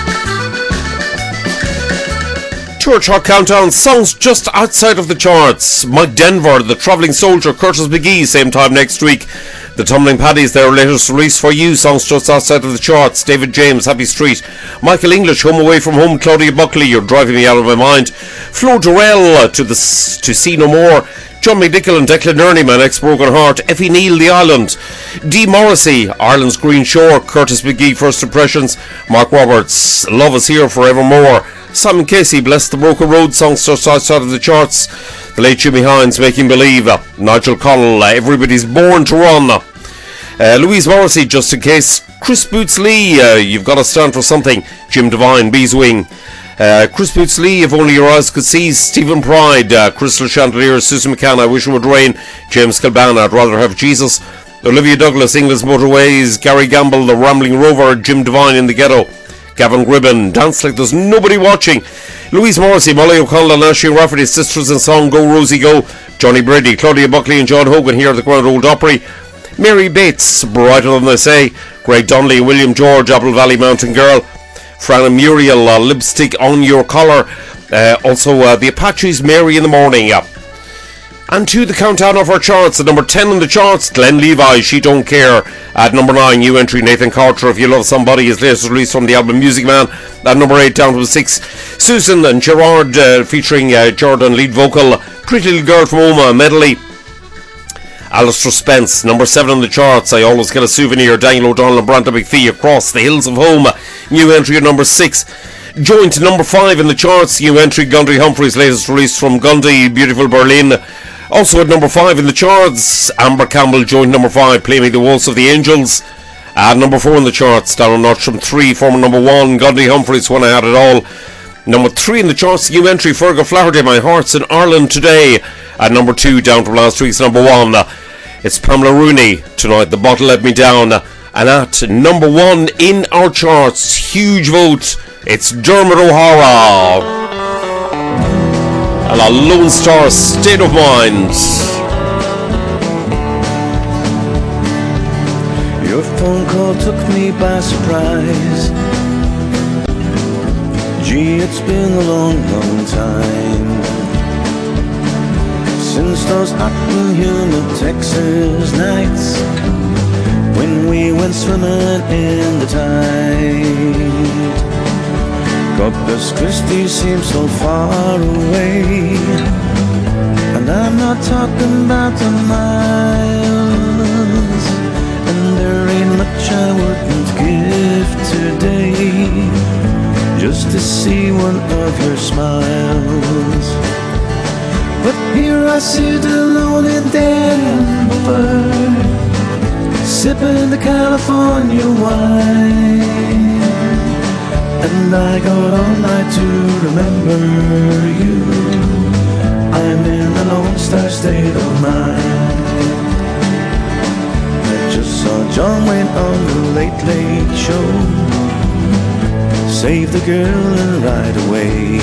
Tour chart countdown, songs just outside of the charts. Mike Denver, The Travelling Soldier, Curtis McGee, same time next week. The Tumbling Paddies, their latest release for you, songs just outside of the charts. David James, Happy Street. Michael English, Home Away From Home. Claudia Buckley, You're Driving Me Out of My Mind. Flo Durrell, To See No More. John McNichol and Declan Nerney, My Next Broken Heart. Effie Neal, The Island. Dee Morrissey, Ireland's Green Shore. Curtis McGee, First Impressions. Mark Roberts, Love Is Here Forevermore. Simon Casey, Bless the Broken Road, songs just outside of the charts. The late Jimmy Hines, Making Believe. Nigel Connell, Everybody's Born to Run. Louise Morrissey, Just In Case. Chris Boots Lee, You've Got to Stand For Something. Jim Devine, Bees Wing. Chris Boots Lee, If Only Your Eyes Could See. Stephen Pride, Crystal Chandelier. Susan McCann, I Wish It Would Rain. James Kilbana, I'd Rather Have Jesus. Olivia Douglas, England's Motorways. Gary Gamble, The Rambling Rover. Jim Devine, In the Ghetto. Gavin Gribben, Dance Like There's Nobody Watching. Louise Morrissey, Molly O'Connell and Ashley Rafferty, Sisters in Song, Go Rosie Go. Johnny Brady, Claudia Buckley and John Hogan here at the Grand Old Opry. Mary Bates, Brighter Than They Say. Greg Donnelly, William George, Apple Valley Mountain Girl. Fran and Muriel, Lipstick on Your Collar. Also the Apaches, Mary in the Morning. And to the countdown of our charts, at number 10 on the charts, Glenn Levi, She Don't Care. At number 9, new entry, Nathan Carter, If You Love Somebody, his latest release from the album Music Man. At number 8, down to 6, Susan and Gerard, featuring Jordan lead vocal, Pretty Little Girl from Oma, medley. Alistair Spence, number 7 on the charts, I Always Get a Souvenir, Daniel O'Donnell and Branta McPhee, Across the Hills of Home. New entry at number 6. Joint number 5 in the charts, new entry, Gundry Humphreys, latest release from Gundy, Beautiful Berlin. Also at number 5 in the charts, Amber Campbell, joined number 5, Play Me the Waltz of the Angels. At number 4 in the charts, down a notch from 3, former number 1, Gundy Humphreys, When I Had It All. Number 3 in the charts, new entry, Fergal Flaherty, My Heart's in Ireland Today. At number 2, down from last week's number 1, it's Pamela Rooney, Tonight the Bottle Let Me Down. And at number 1 in our charts, huge vote, it's Dermot O'Hara. And a Lone Star, State of Mind. Your phone call took me by surprise. Gee, it's been a long, long time since those hot and humid Texas nights when we went swimming in the tide. Corpus Christi seems so far away, and I'm not talking about the miles, and there ain't much I wouldn't give today just to see one of your smiles. But here I sit alone in Denver, sipping the California wine, and I got all night to remember you. I'm in the Lone Star State of Mind. I just saw John Wayne on the Late Late Show, save the girl and ride away.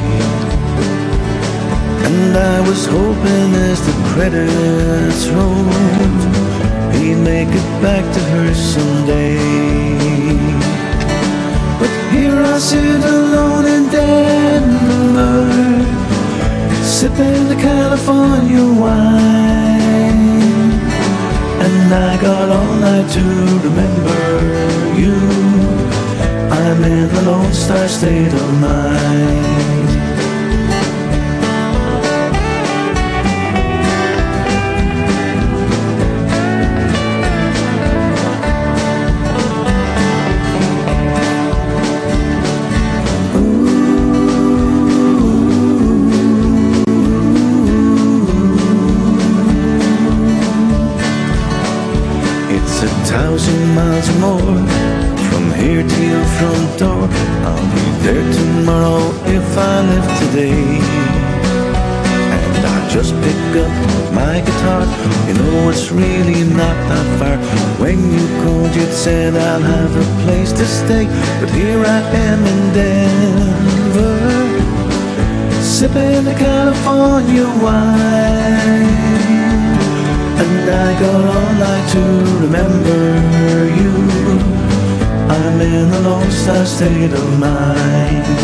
And I was hoping as the credits rolled, he'd make it back to her someday. But here I sit alone in Denver, sipping the California wine, and I got all night to remember you. I'm in the Lone Star State of Mind. miles or more from here to your front door. I'll be there tomorrow if I live today. And I just pick up my guitar. You know it's really not that far. When you called you'd said I'll have a place to stay, but here I am in Denver, sipping a California wine. And I got all night to remember you. I'm in a lost state of mind.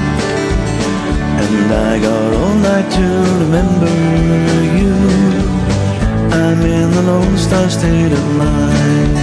And I got all night to remember you. I'm in the lone star state of mind.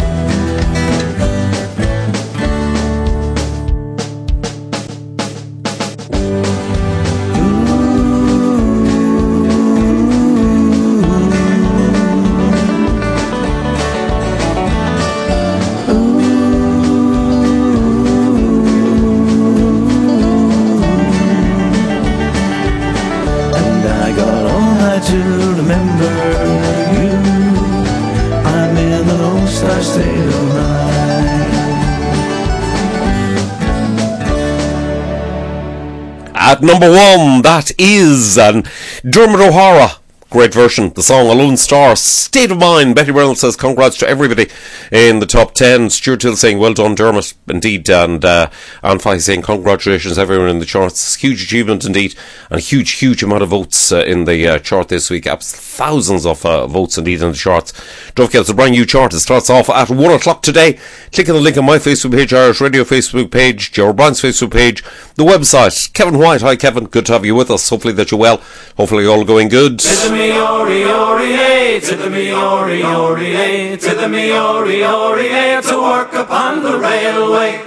At number one, that is Dermot O'Hara. Great version, the song A Lone Star, State of Mind. Betty Reynolds says congrats to everybody in the top 10. Stuart Hill saying well done Dermot, indeed. And Anne Fahey saying congratulations everyone in the charts. Huge achievement indeed, and a huge amount of votes in the chart this week. Thousands of votes indeed in the charts. Don't forget it's a brand new chart. It starts off at 1 o'clock today. Click on the link on my Facebook page, Irish Radio Facebook page, Joe O'Brien's Facebook page, the website. Kevin White, hi Kevin, good to have you with us. Hopefully that you're well. Hopefully all going good. To the me ori ori to the me ori ori to the me ori ori to work upon the railway.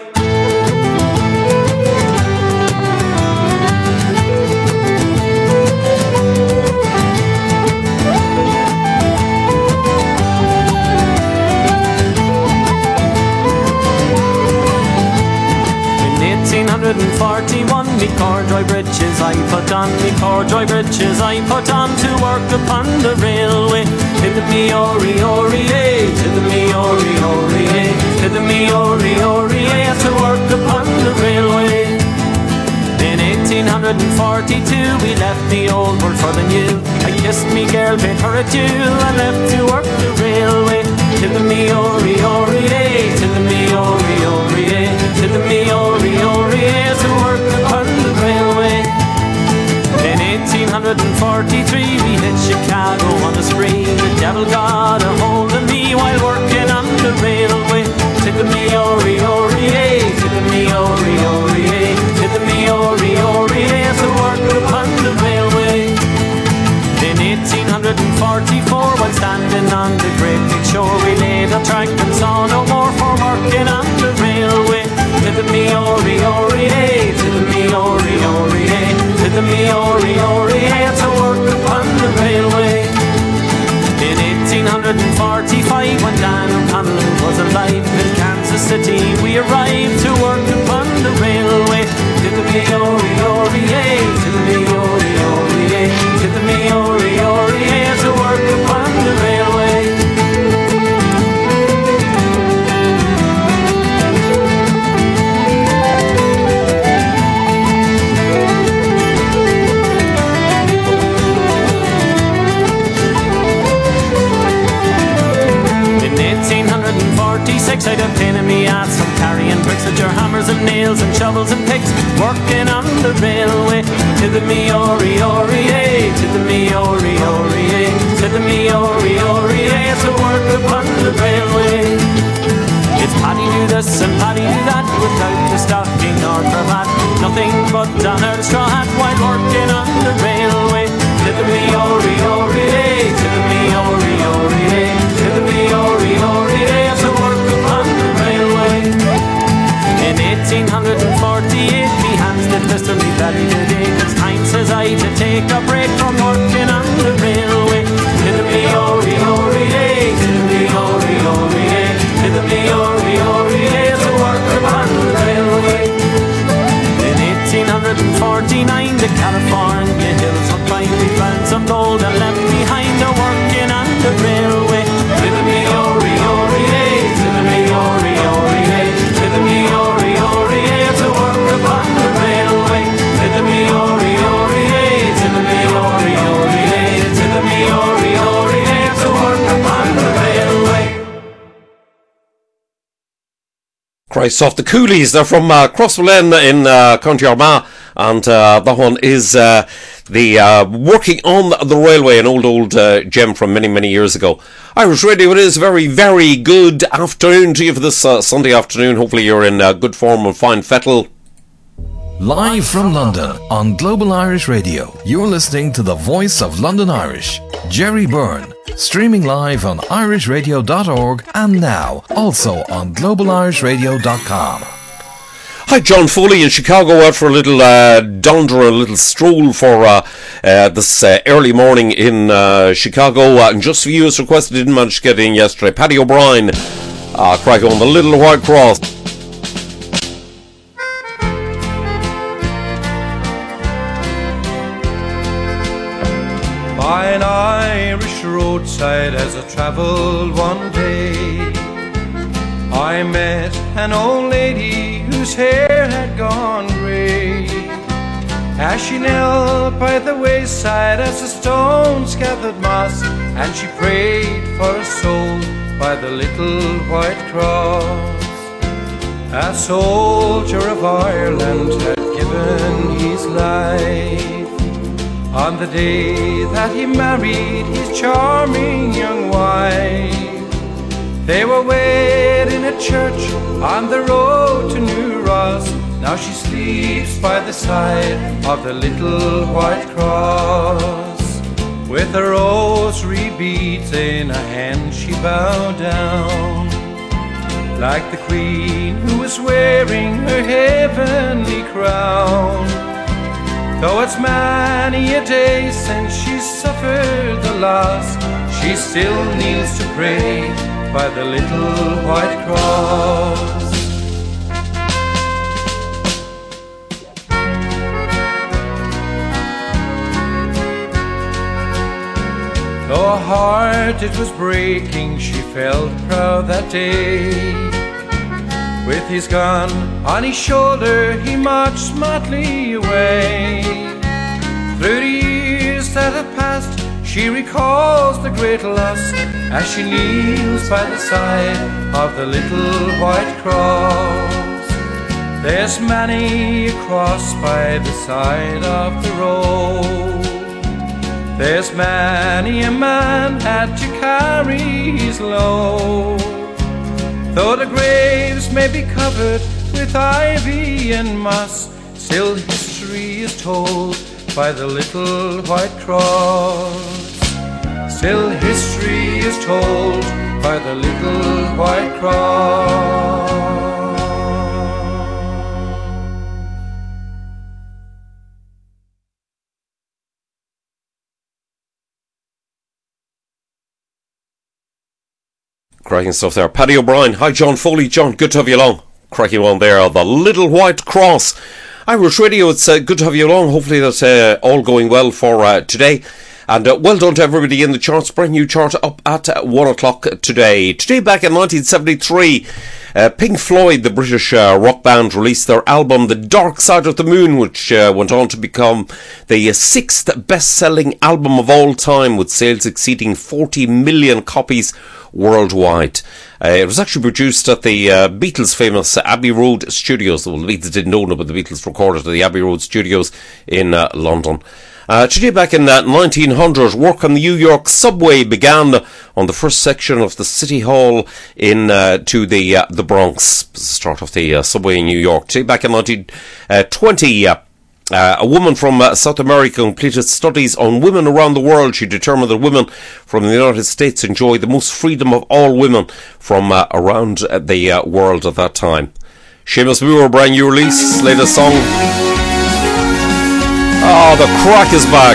In 1841, me corduroy breeches I put on, me corduroy breeches I put on to work upon the railway. To the me ori ori to the me ori ori to the me ori ori to work upon the railway. In 1842 we left the old world for the new. I kissed me girl, bid her adieu, and left to work the railway. To the me ori ori to the me ori ori to the me ori ori to work upon the railway. In 1843 we hit Chicago on a spree. The devil got a hold of me while working on the railway. To the me ori ori to the me ori ori to the me ori ori to work upon the railway. In 1844 while standing on the great big shore, we laid a track and saw no more for working on the railway. To the me ori ori to the me ori ori to the me ori ori to work upon the railway. In 1845 when Dan O'Connell was alive in Kansas City, we arrived to work upon the railway. To the me ori ori to the me ori ori to the me ori ori to work upon the railway. In 1846 I'd have pain in me ass from carrying bricks with your hammers and nails and shovels and picks, working on the railway. To the me ori ori to the me ori ori to the me ori ori to work upon the railway. It's Paddy do this and Paddy do that without the stocking or cravat, nothing but an old straw hat while working on the railway. To the me ori ori to the me ori ori to the me ori ori to work upon the railway. In 1848 me hands did blister me belly today, 'cause time says I to take a break from working on the railway. To the me ori ori to the me ori ori to the me ori ori to work upon the railway. In 1849 the California hills were fine, we found some gold and left behind, working on the railway. To the me ori ori to the me Christ off the Coolies. They're from Crosswell in County Armagh, and that one is the Working on the Railway, an old gem from many years ago. Irish Radio, it is a very, very good afternoon to you for this Sunday afternoon. Hopefully you're in good form and fine fettle. Live from London on Global Irish Radio, you're listening to the voice of London Irish, Jerry Byrne, streaming live on irishradio.org and now also on globalirishradio.com. Hi, John Foley in Chicago, out for a little donder, a little stroll for this early morning in Chicago. And just for you, as requested, didn't manage to get in yesterday. Paddy O'Brien, cracking on the Little White Cross. By an Irish roadside as I travelled one day, I met an old lady whose hair had gone grey. As she knelt by the wayside as the stones gathered moss, and she prayed for a soul by the little white cross. A soldier of Ireland had given his life on the day that he married his charming young wife. They were wed in a church on the road to New Ross. Now she sleeps by the side of the little white cross. With her rosary beads in her hand she bowed down, like the queen who was wearing her heavenly crown. Though it's many a day since she suffered the loss, she still kneels to pray by the little white cross. Though her heart it was breaking, she felt proud that day. With his gun on his shoulder, he marched smartly away. Through the years that have passed, she recalls the great loss as she kneels by the side of the little white cross. There's many a cross by the side of the road. There's many a man had to carry his load. Though the graves may be covered with ivy and moss, still history is told by the little white cross. Still history is told by the little white cross. Cracking stuff there. Paddy O'Brien. Hi, John Foley. John, good to have you along. Cracking one there. The Little White Cross. Irish Radio, it's good to have you along. Hopefully that's all going well for today. And well done to everybody in the charts. Brand new chart up at 1 o'clock today. Today, back in 1973, Pink Floyd, the British rock band, released their album The Dark Side of the Moon, which went on to become the 6th best-selling album of all time, with sales exceeding 40 million copies worldwide. It was actually produced at the Beatles' famous Abbey Road Studios. Well, the Beatles didn't own it, but the Beatles recorded at the Abbey Road Studios in London. Today, back in 1900, work on the New York subway began on the first section of the City Hall in to the Bronx. The start of the subway in New York. Today, back in 1920, a woman from South America completed studies on women around the world. She determined that women from the United States enjoy the most freedom of all women from around the world at that time. Seamus Moore, brand new release, latest song. Oh, the crack is back.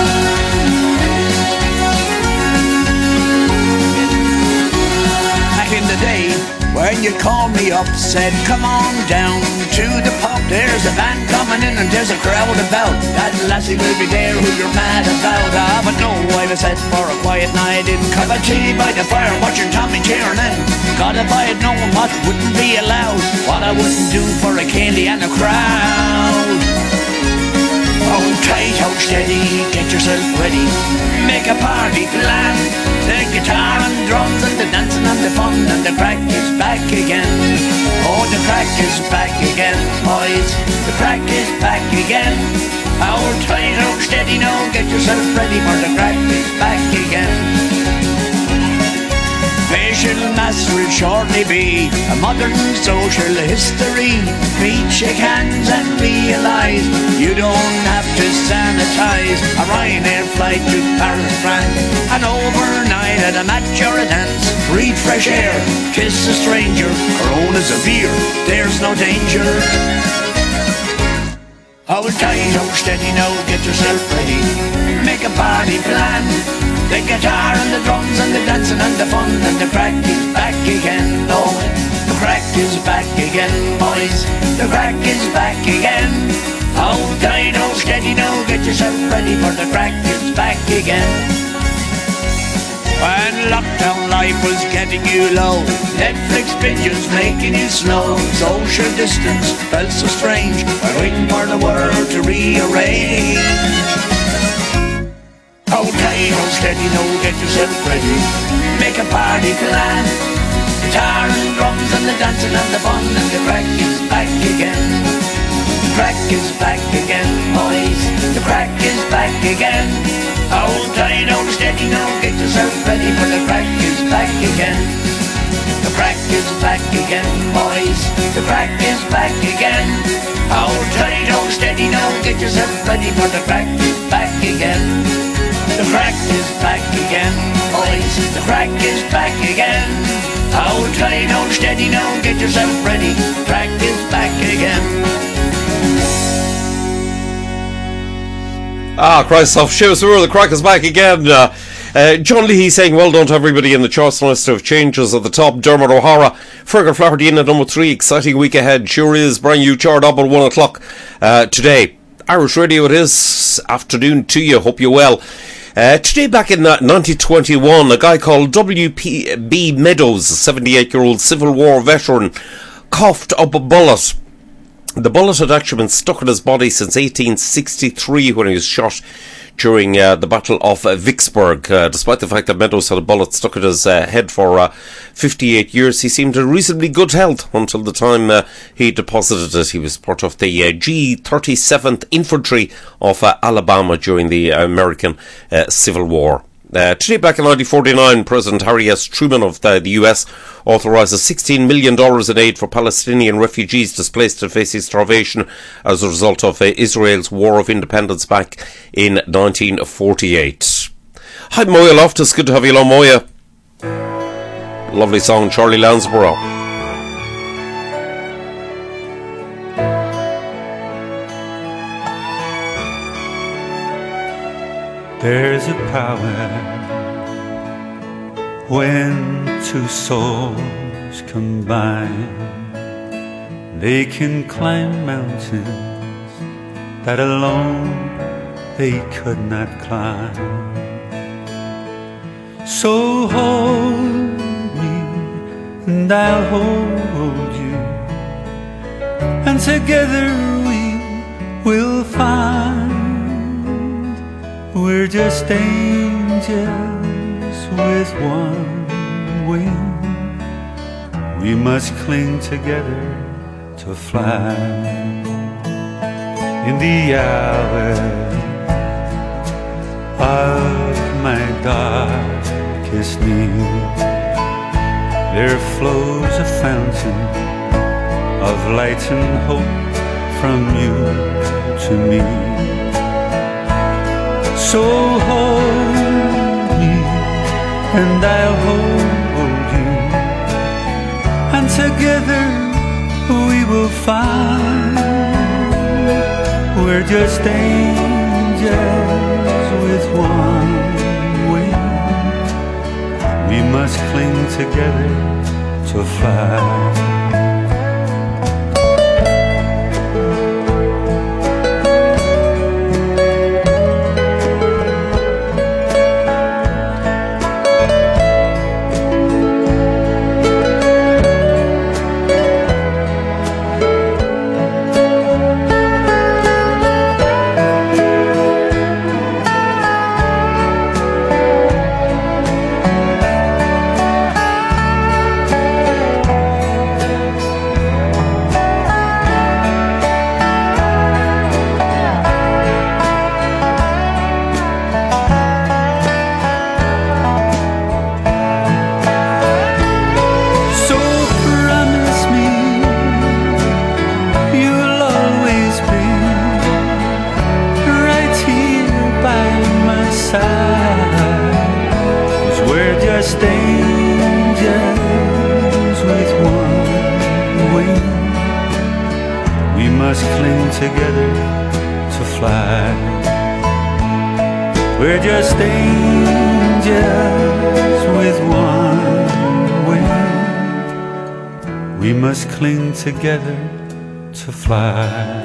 Back in the day, when you called me up, said, come on down to the pub. There's a band coming in and there's a crowd about. That lassie will be there who you're mad about. But no, I was set for a quiet night in cup of tea by the fire, watching Tommy Tiernan. God, if I had known what wouldn't be allowed, what I wouldn't do for a candy and a crowd. Hold tight, hold steady, get yourself ready. Make a party plan. The guitar and drums and the dancing and the fun, and the crack is back again. Oh, the crack is back again, boys. The crack is back again. Hold tight, hold steady now, get yourself ready, for the crack is back again. Facial mass will shortly be a modern social history. Meet, shake hands and realise you don't have to sanitize. A Ryanair flight to Paris, France, an overnight at a match or a dance. Breathe fresh air, kiss a stranger, Corona's a beer, there's no danger. Hold tight, hold steady now, get yourself ready. Make a party plan. The guitar and the drums and the dancing and the fun, and the crack is back again. Oh, the crack is back again, boys. The crack is back again. Hold tight, hold steady now, get yourself ready, for the crack is back again. When lockdown life was getting you low, Netflix binges making you slow, social distance felt so strange, we're waiting for the world to rearrange. Hold tight, hold steady, no, get yourself ready. Make a party plan. Guitar and drums and the dancing and the fun, and the crack is back again. The crack is back again, boys. The crack is back again. Hold tight, hold steady, now, get yourself ready, for the crack is back again. The crack is back again, boys. The crack is back again. Hold tight, hold steady, now, get yourself ready, for the crack is back again. The crack is back again, boys. The crack is back again. Hold tight, hold steady now, get yourself ready. Crack is back again. Christ off, Seamus Moore, the crack is back again. John Leahy saying well done to everybody in the charts list of changes at the top. Dermot O'Hara, Fergal Flaherty in at number 3. Exciting week ahead, sure is. Brand new chart up at 1 o'clock today. Irish Radio it is. Afternoon to you, hope you're well. Today back in 1921, a guy called W.B. Meadows, a 78-year-old Civil War veteran, coughed up a bullet. The bullet had actually been stuck in his body since 1863 when he was shot during the Battle of Vicksburg. Despite the fact that Meadows had a bullet stuck in his head for 58 years, he seemed in reasonably good health until the time he deposited it. He was part of the G37th Infantry of Alabama during the American Civil War. Today back in 1949, President Harry S. Truman of the US authorises $16 million in aid for Palestinian refugees displaced and facing starvation as a result of Israel's War of Independence back in 1948. Hi Moya Loftus, good to have you along, Moya. Lovely song, Charlie Lansborough. There's a power when two souls combine. They can climb mountains that alone they could not climb. So hold me and I'll hold you, and together we will find we're just angels with one wing. We must cling together to fly. In the hour of my darkest need, there flows a fountain of light and hope from you to me. So hold me and I'll hold you, and together we will find we're just angels with one wing. We must cling together to fly. just angels with one wing. We must cling together to fly. We're just angels with one wing. We must cling together to fly.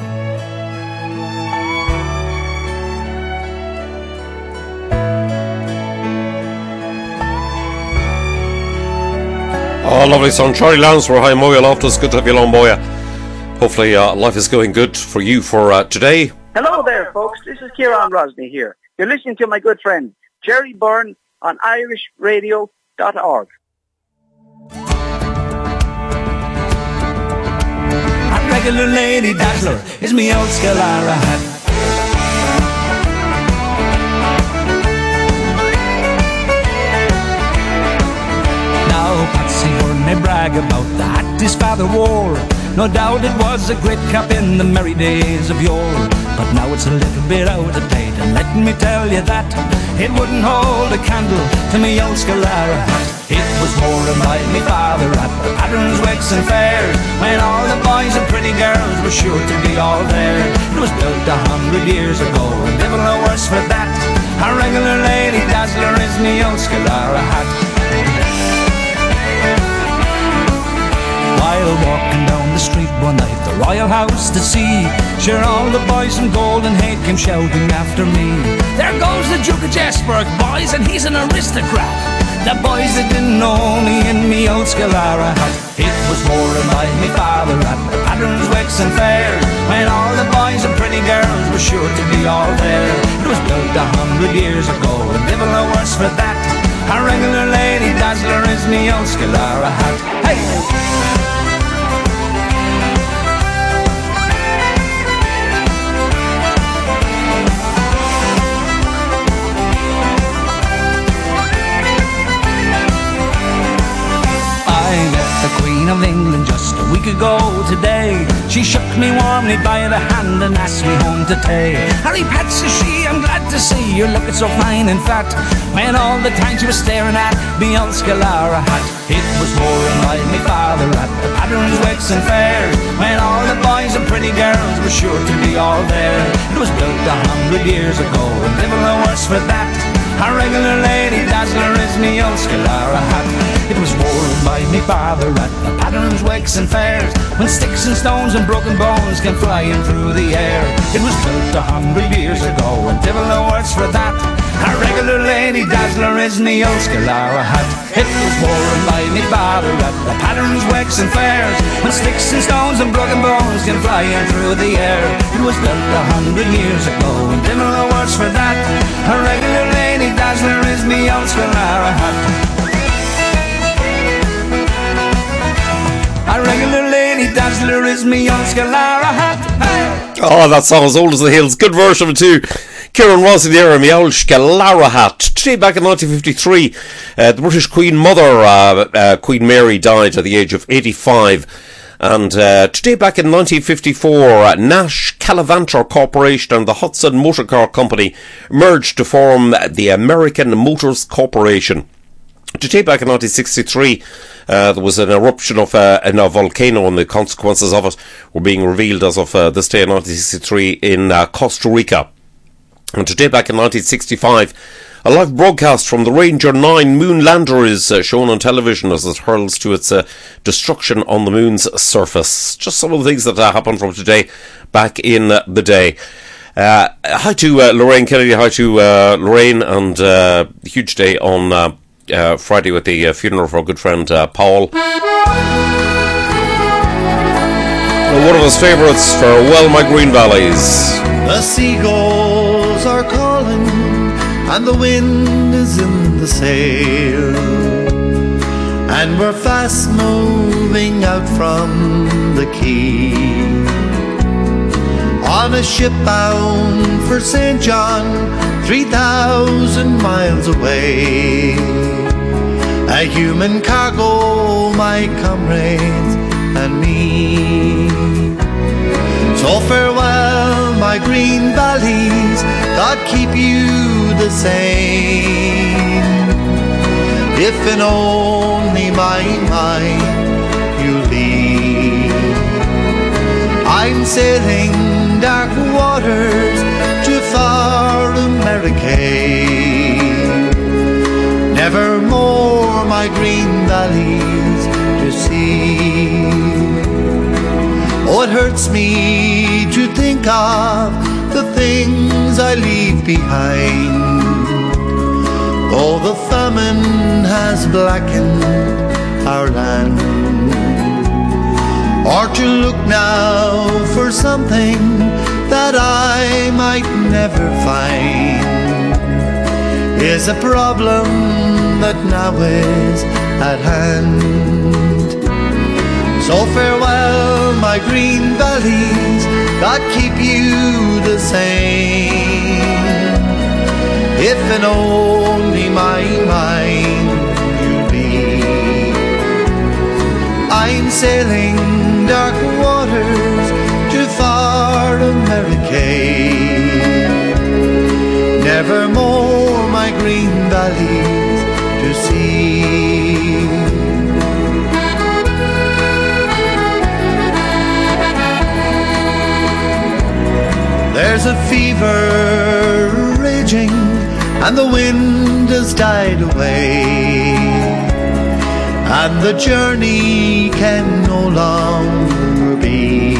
Oh, lovely song. Charlie Lansford, hi Moya Loftus, good to have you along, Moya. Hopefully life is going good for you for today. Hello there, folks. This is Kieran Rosney here. You're listening to my good friend Jerry Byrne on irishradio.org. A regular lady dazzler is me old Scalara hat. Patsy heard me brag about the hat his father wore. No doubt it was a great cap in the merry days of yore. But now it's a little bit out of date, and let me tell you that it wouldn't hold a candle to me old Scalara hat. It was worn by me father at the patterns, wakes and fairs, when all the boys and pretty girls were sure to be all there. It was built 100 years ago, and devil no worse for that. A regular lady dazzler is me old Scalara hat. While walking down the street one night, the Royal House to see, sure all the boys from Goldenhead came shouting after me. There goes the Duke of Jesberg, boys, and he's an aristocrat. The boys that didn't know me in me old Scalara hat. It was worn by me father at the patterns, wakes and fairs, when all the boys and pretty girls were sure to be all there. It was built 100 years ago, and devil no worse for that. A regular lady dazzler is me old Scalara hat. Hey! The Queen of England just a week ago today. She shook me warmly by the hand and asked me home to tea. Harry Pat, says she, I'm glad to see you're looking so fine and fat, when all the time she was staring at me old Scalara hat. It was worn by me father at the patterns, wakes and fairs, when all the boys and pretty girls were sure to be all there. It was built 100 years ago, and devil no worse for that. A regular lady dazzler is me old Scalara hat. It was worn by me father at the patterns, wakes and fairs, when sticks and stones and broken bones came flying through the air. It was built 100 years ago, and devil no worse for that. A regular lady dazzler is me old Scalara hat. It was worn by me father at the patterns, wakes and fairs, when sticks and stones and broken bones came flying through the air. It was built 100 years ago, and devil no worse for that. A regular lady dazzler is me old Scalara hat. A regular lady dazzler is me old Scalara hat. Hey! Oh, that song is old as the hills. Good version of it too. Kieran Rossi there, me old Scalara hat. Today, back in 1953, the British Queen Mother, Queen Mary, died at the age of 85. And today, back in 1954, Nash Calavanter Corporation and the Hudson Motor Car Company merged to form the American Motors Corporation. Today, back in 1963, there was an eruption of a volcano, and the consequences of it were being revealed as of this day in 1963 in Costa Rica. And today, back in 1965, a live broadcast from the Ranger 9 moon lander is shown on television as it hurls to its destruction on the moon's surface. Just some of the things that happened from today back in the day. Hi to Lorraine Kennedy, hi to Lorraine, and huge day on Friday with the funeral of our good friend Paul. One of his favourites, Farewell My Green Valleys. The seagulls are calling and the wind is in the sail, and we're fast moving out from the quay on a ship bound for St. John, 3,000 miles away. A human cargo, my comrades and me. So farewell my green valleys, God keep you the same. if in only my mind you'll be. I'm sailing dark waters to far America, never more my green valleys to see. Oh, it hurts me to think of the things I leave behind, though the famine has blackened our land. Or to look now for something that I might never find is a problem that now is at hand. So farewell my green valleys, God keep you the same, if in only my mind you'll be. I'm sailing dark waters to far America, never more my green valleys to see. There's a fever raging and the wind has died away, and the journey can no longer be.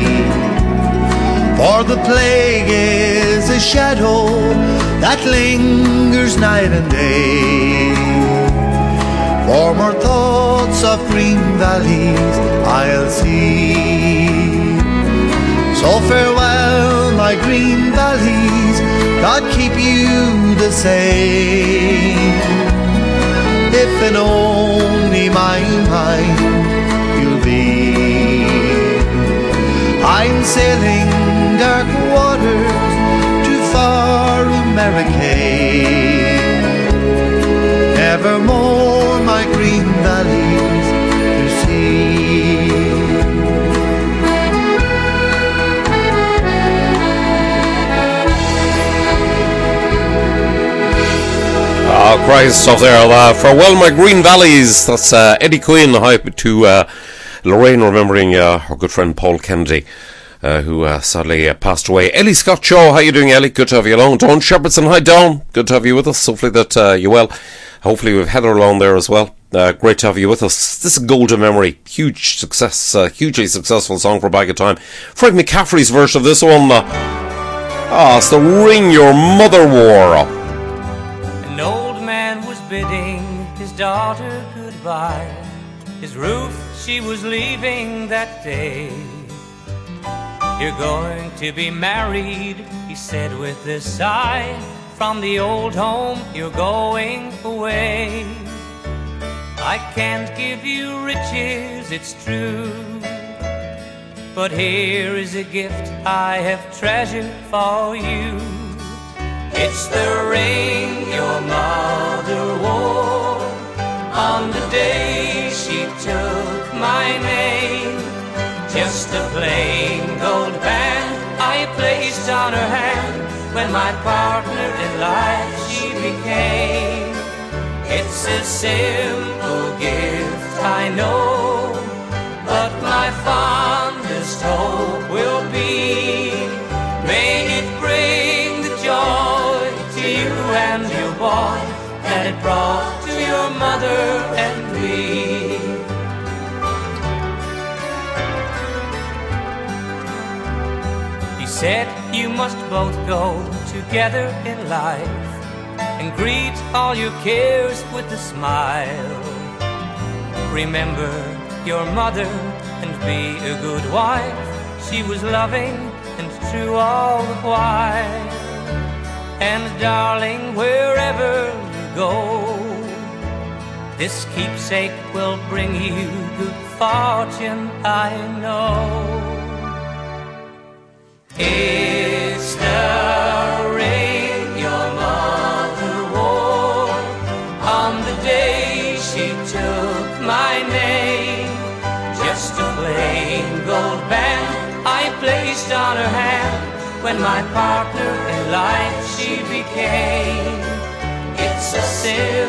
For the plague is a shadow that lingers night and day. For more thoughts of green valleys I'll see. So farewell my green valleys, God keep you the same, if in only my mind you'll be. I'm sailing dark waters to far America, never more my green valleys to see. Oh, Christ, stuff there. Farewell, my green valleys. That's Eddie Quinn. Hi to Lorraine, remembering her good friend Paul Kennedy, who sadly passed away. Ellie Scott Shaw, how you doing, Ellie? Good to have you along. Dawn Shepherdson, hi Dawn. Good to have you with us. Hopefully that you're well. Hopefully we've Heather along there as well. Great to have you with us. This is Golden Memory. Huge success, hugely successful song for a bag of time. Frank McCaffrey's version of this one. It's the Ring Your Mother Wore. An old man was bidding his daughter goodbye. His Ruth, she was leaving that day. You're going to be married, he said with a sigh. From the old home you're going away. I can't give you riches, it's true, but here is a gift I have treasured for you. It's the ring your mother wore on the day she took my name. Just a plain gold band I placed on her hand when my partner in life she became. It's a simple gift, I know, but my fondest hope will be, may it bring the joy to you and your boy that it brought to your mother and me. He said you must both go together in life and greet all your cares with a smile. Remember your mother and be a good wife. She was loving and true all the while. And darling, wherever you go, this keepsake will bring you good fortune, I know. It's the ring your mother wore on the day she took my name. Just a plain gold band I placed on her hand when my partner in life she became. It's a simple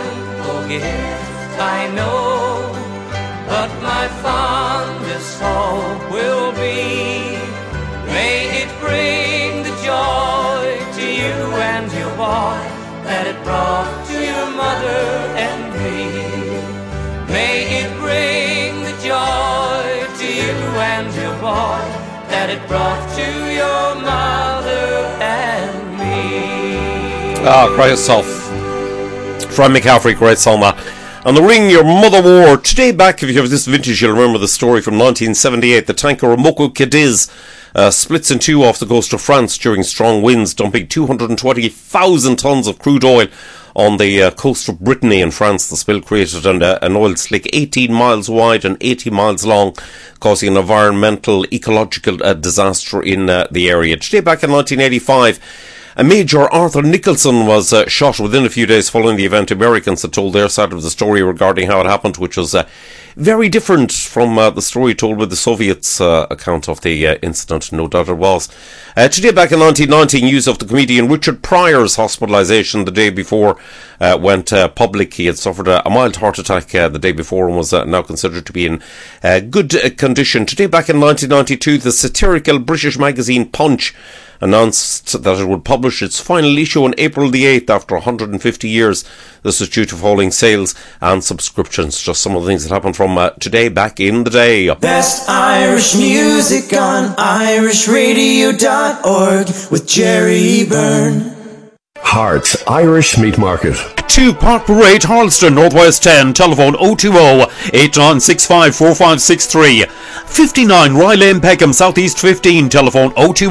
forget, I know, but my fondest hope will be, may it bring the joy to you and your boy that it brought to your mother and me. May it bring the joy to you and your boy that it brought to your mother and me. Ah, cry yourself. Fran McCaffrey, great song that. And the ring your mother wore. Today back, if you have this vintage, you'll remember the story from 1978. The tanker Remoko Cadiz splits in two off the coast of France during strong winds, dumping 220,000 tonnes of crude oil on the coast of Brittany in France. The spill created an oil slick 18 miles wide and 80 miles long, causing an environmental, ecological disaster in the area. Today back in 1985, Major Arthur Nicholson was shot within a few days following the event. Americans had told their side of the story regarding how it happened, which was very different from the story told by the Soviets' account of the incident. No doubt it was. Today back in 1990, news of the comedian Richard Pryor's hospitalisation the day before went public. He had suffered a mild heart attack the day before and was now considered to be in good condition. Today back in 1992, the satirical British magazine Punch announced that it would publish its final issue on April the 8th after 150 years. This is due to falling sales and subscriptions. Just some of the things that happened from today back in the day. Best Irish music on irishradio.org with Jerry Byrne. Hearts Irish Meat Market. 2 Park Parade, Harleston, Northwest 10, telephone 020-8965-4563. 59 Rye Lane, Peckham, Southeast 15, telephone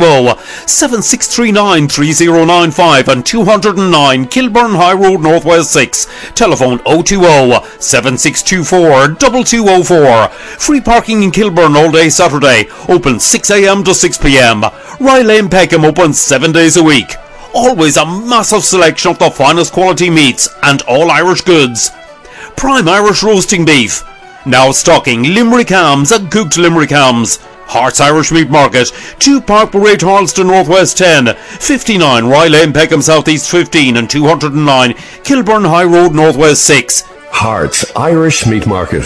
020-7639-3095 and 209 Kilburn High Road, Northwest 6, telephone 020-7624-2204. Free parking in Kilburn all day Saturday, open 6 a.m. to 6 p.m. Rye Lane, Peckham, open 7 days a week. Always a massive selection of the finest quality meats and all Irish goods. Prime Irish roasting beef. Now stocking Limerick hams and cooked Limerick hams. Hearts Irish Meat Market, 2 Park Parade, Harleston, Northwest 10, 59 Rye Lane, Peckham, Southeast 15 and 209 Kilburn High Road, Northwest 6. Hearts Irish Meat Market.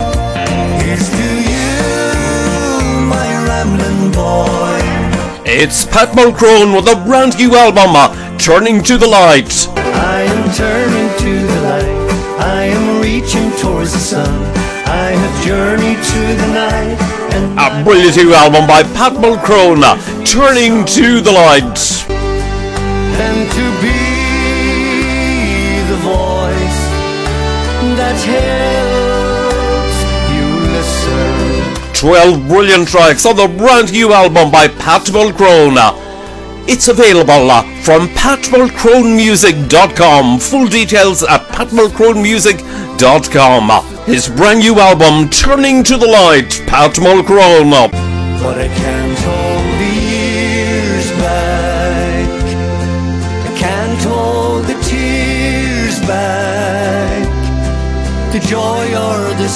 It's Pat Mulcrone with a brand new album, Turning to the Light. I am turning to the light, I am reaching towards the sun, I have journeyed to the night. And a brilliant new album by Pat Mulcrone, Turning to the Light. And to be the voice that helps you listen. 12 brilliant tracks on the brand new album by Pat Mulcrone. It's available from patmulcronemusic.com. Full details at patmulcronemusic.com. His brand new album, Turning to the Light, Pat Mulcrone. But I can't hold the years back, I can't hold the tears back, the joy or the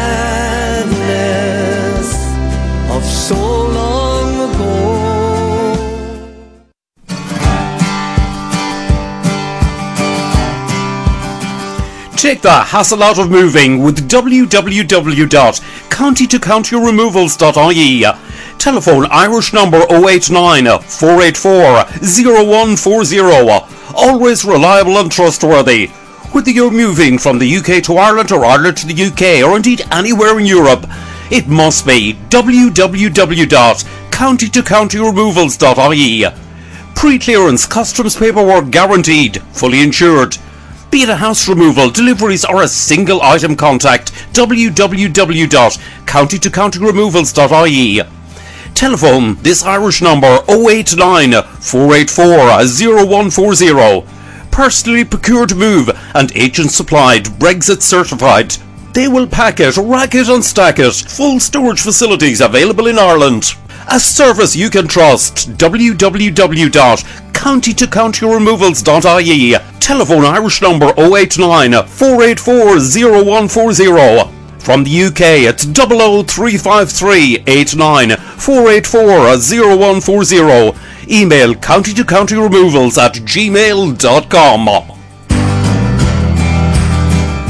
sadness of so long ago. Take the hassle out of moving with www.countytocountyremovals.ie. Telephone Irish number 089 484 0140. Always reliable and trustworthy. Whether you're moving from the UK to Ireland or Ireland to the UK or indeed anywhere in Europe, it must be www.countytocountyremovals.ie. Pre-clearance customs paperwork guaranteed, fully insured. Be it a house removal, deliveries or a single item, contact www.countytocountyremovals.ie. Telephone this Irish number 089 484 0140. Personally procured move and agent supplied, Brexit certified. They will pack it, rack it and stack it. Full storage facilities available in Ireland. A service you can trust. www.countytocountyremovals.ie. Telephone Irish number 089 484 0140. From the UK, it's 00353 89 484 0140. Email countytocountyremovals@gmail.com.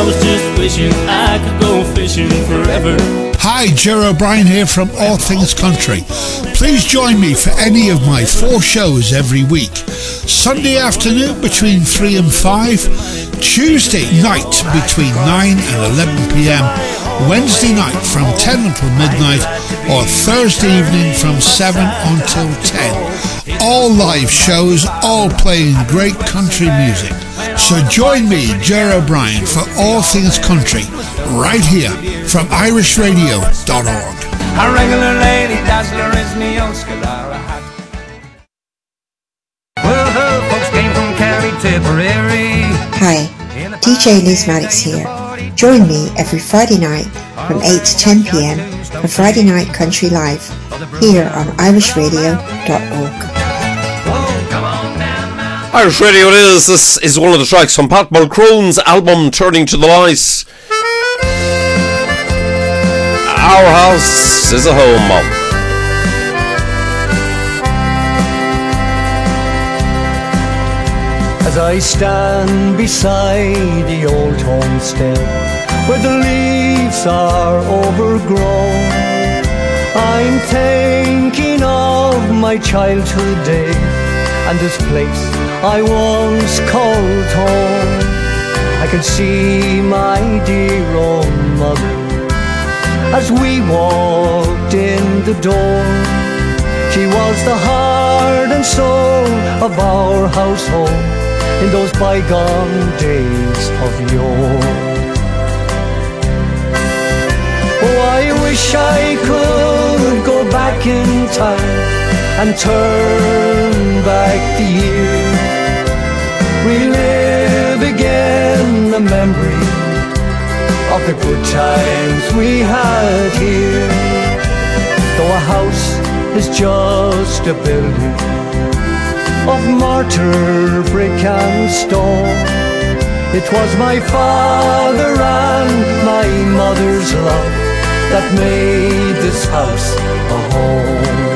was just wishing I could go fishing forever. Hi, Ger O'Brien here from All Things Country. Please join me for any of my 4 shows every week. Sunday afternoon between 3 and 5, Tuesday night between 9 and 11 p.m, Wednesday night from 10 until midnight, or Thursday evening from 7 until 10. All live shows, all playing great country music. So join me, Ger O'Brien, for All Things Country, right here from irishradio.org. A regular lady dazzler is me old Scalara hat. Well, her folks came from County Tipperary. Hi, DJ Liz Maddox here. Join me every Friday night from 8 to 10 p.m. for Friday Night Country Live here on irishradio.org. Irish Radio it is. This is one of the tracks from Pat Mulcrone's album Turning to the Light. Our house is a home. As I stand beside the old homestead where the leaves are overgrown, I'm thinking of my childhood days and this place I once called home. I can see my dear old mother as we walked in the door. She was the heart and soul of our household in those bygone days of yore. Oh, I wish I could go back in time and turn back the years, relive again the memory of the good times we had here. Though a house is just a building of mortar, brick and stone, it was my father and my mother's love that made this house a home.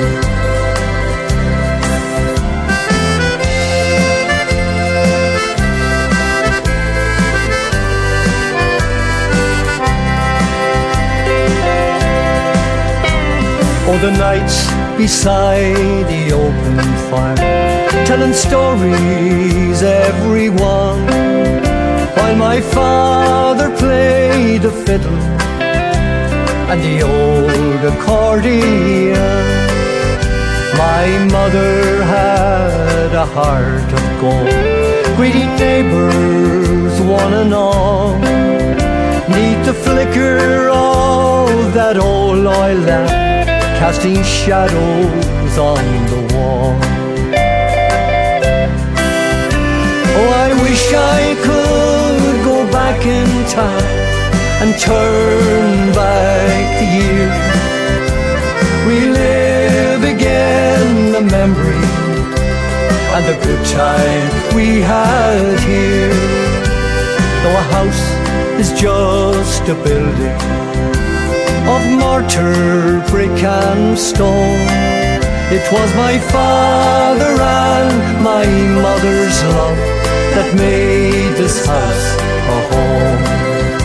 Oh, the nights beside the open fire, telling stories, everyone, while my father played the fiddle and the old accordion. My mother had a heart of gold, greeting neighbours one and all, neath the flicker of that old oil lamp, casting shadows on the wall. Oh, I wish I could go back in time and turn back the years, relive again the memory and the good time we had here. Though a house is just a building of mortar, brick and stone, it was my father and my mother's love that made this house a home.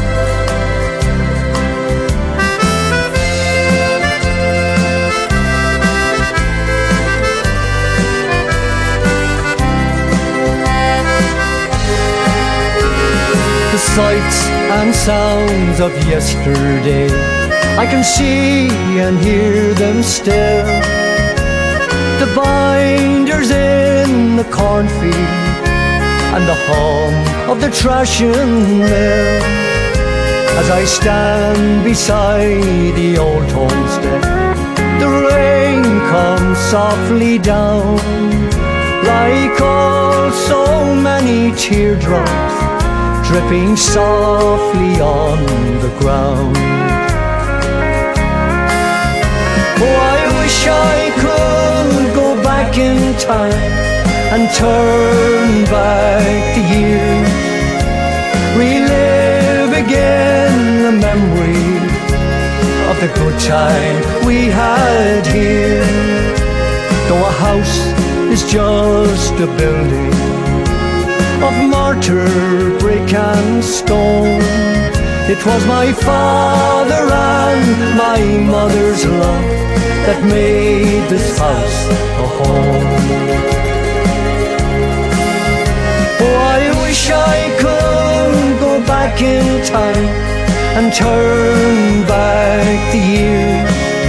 The sights and sounds of yesterday, I can see and hear them still. The binders in the cornfield and the hum of the thrashing mill. As I stand beside the old homestead, the rain comes softly down, like all so many teardrops dripping softly on the ground. Oh, I wish I could go back in time and turn back the years, relive again the memory of the good time we had here. Though a house is just a building of mortar, brick and stone. It was my father and my mother's love that made this house a home. Oh, I wish I could go back in time and turn back the years,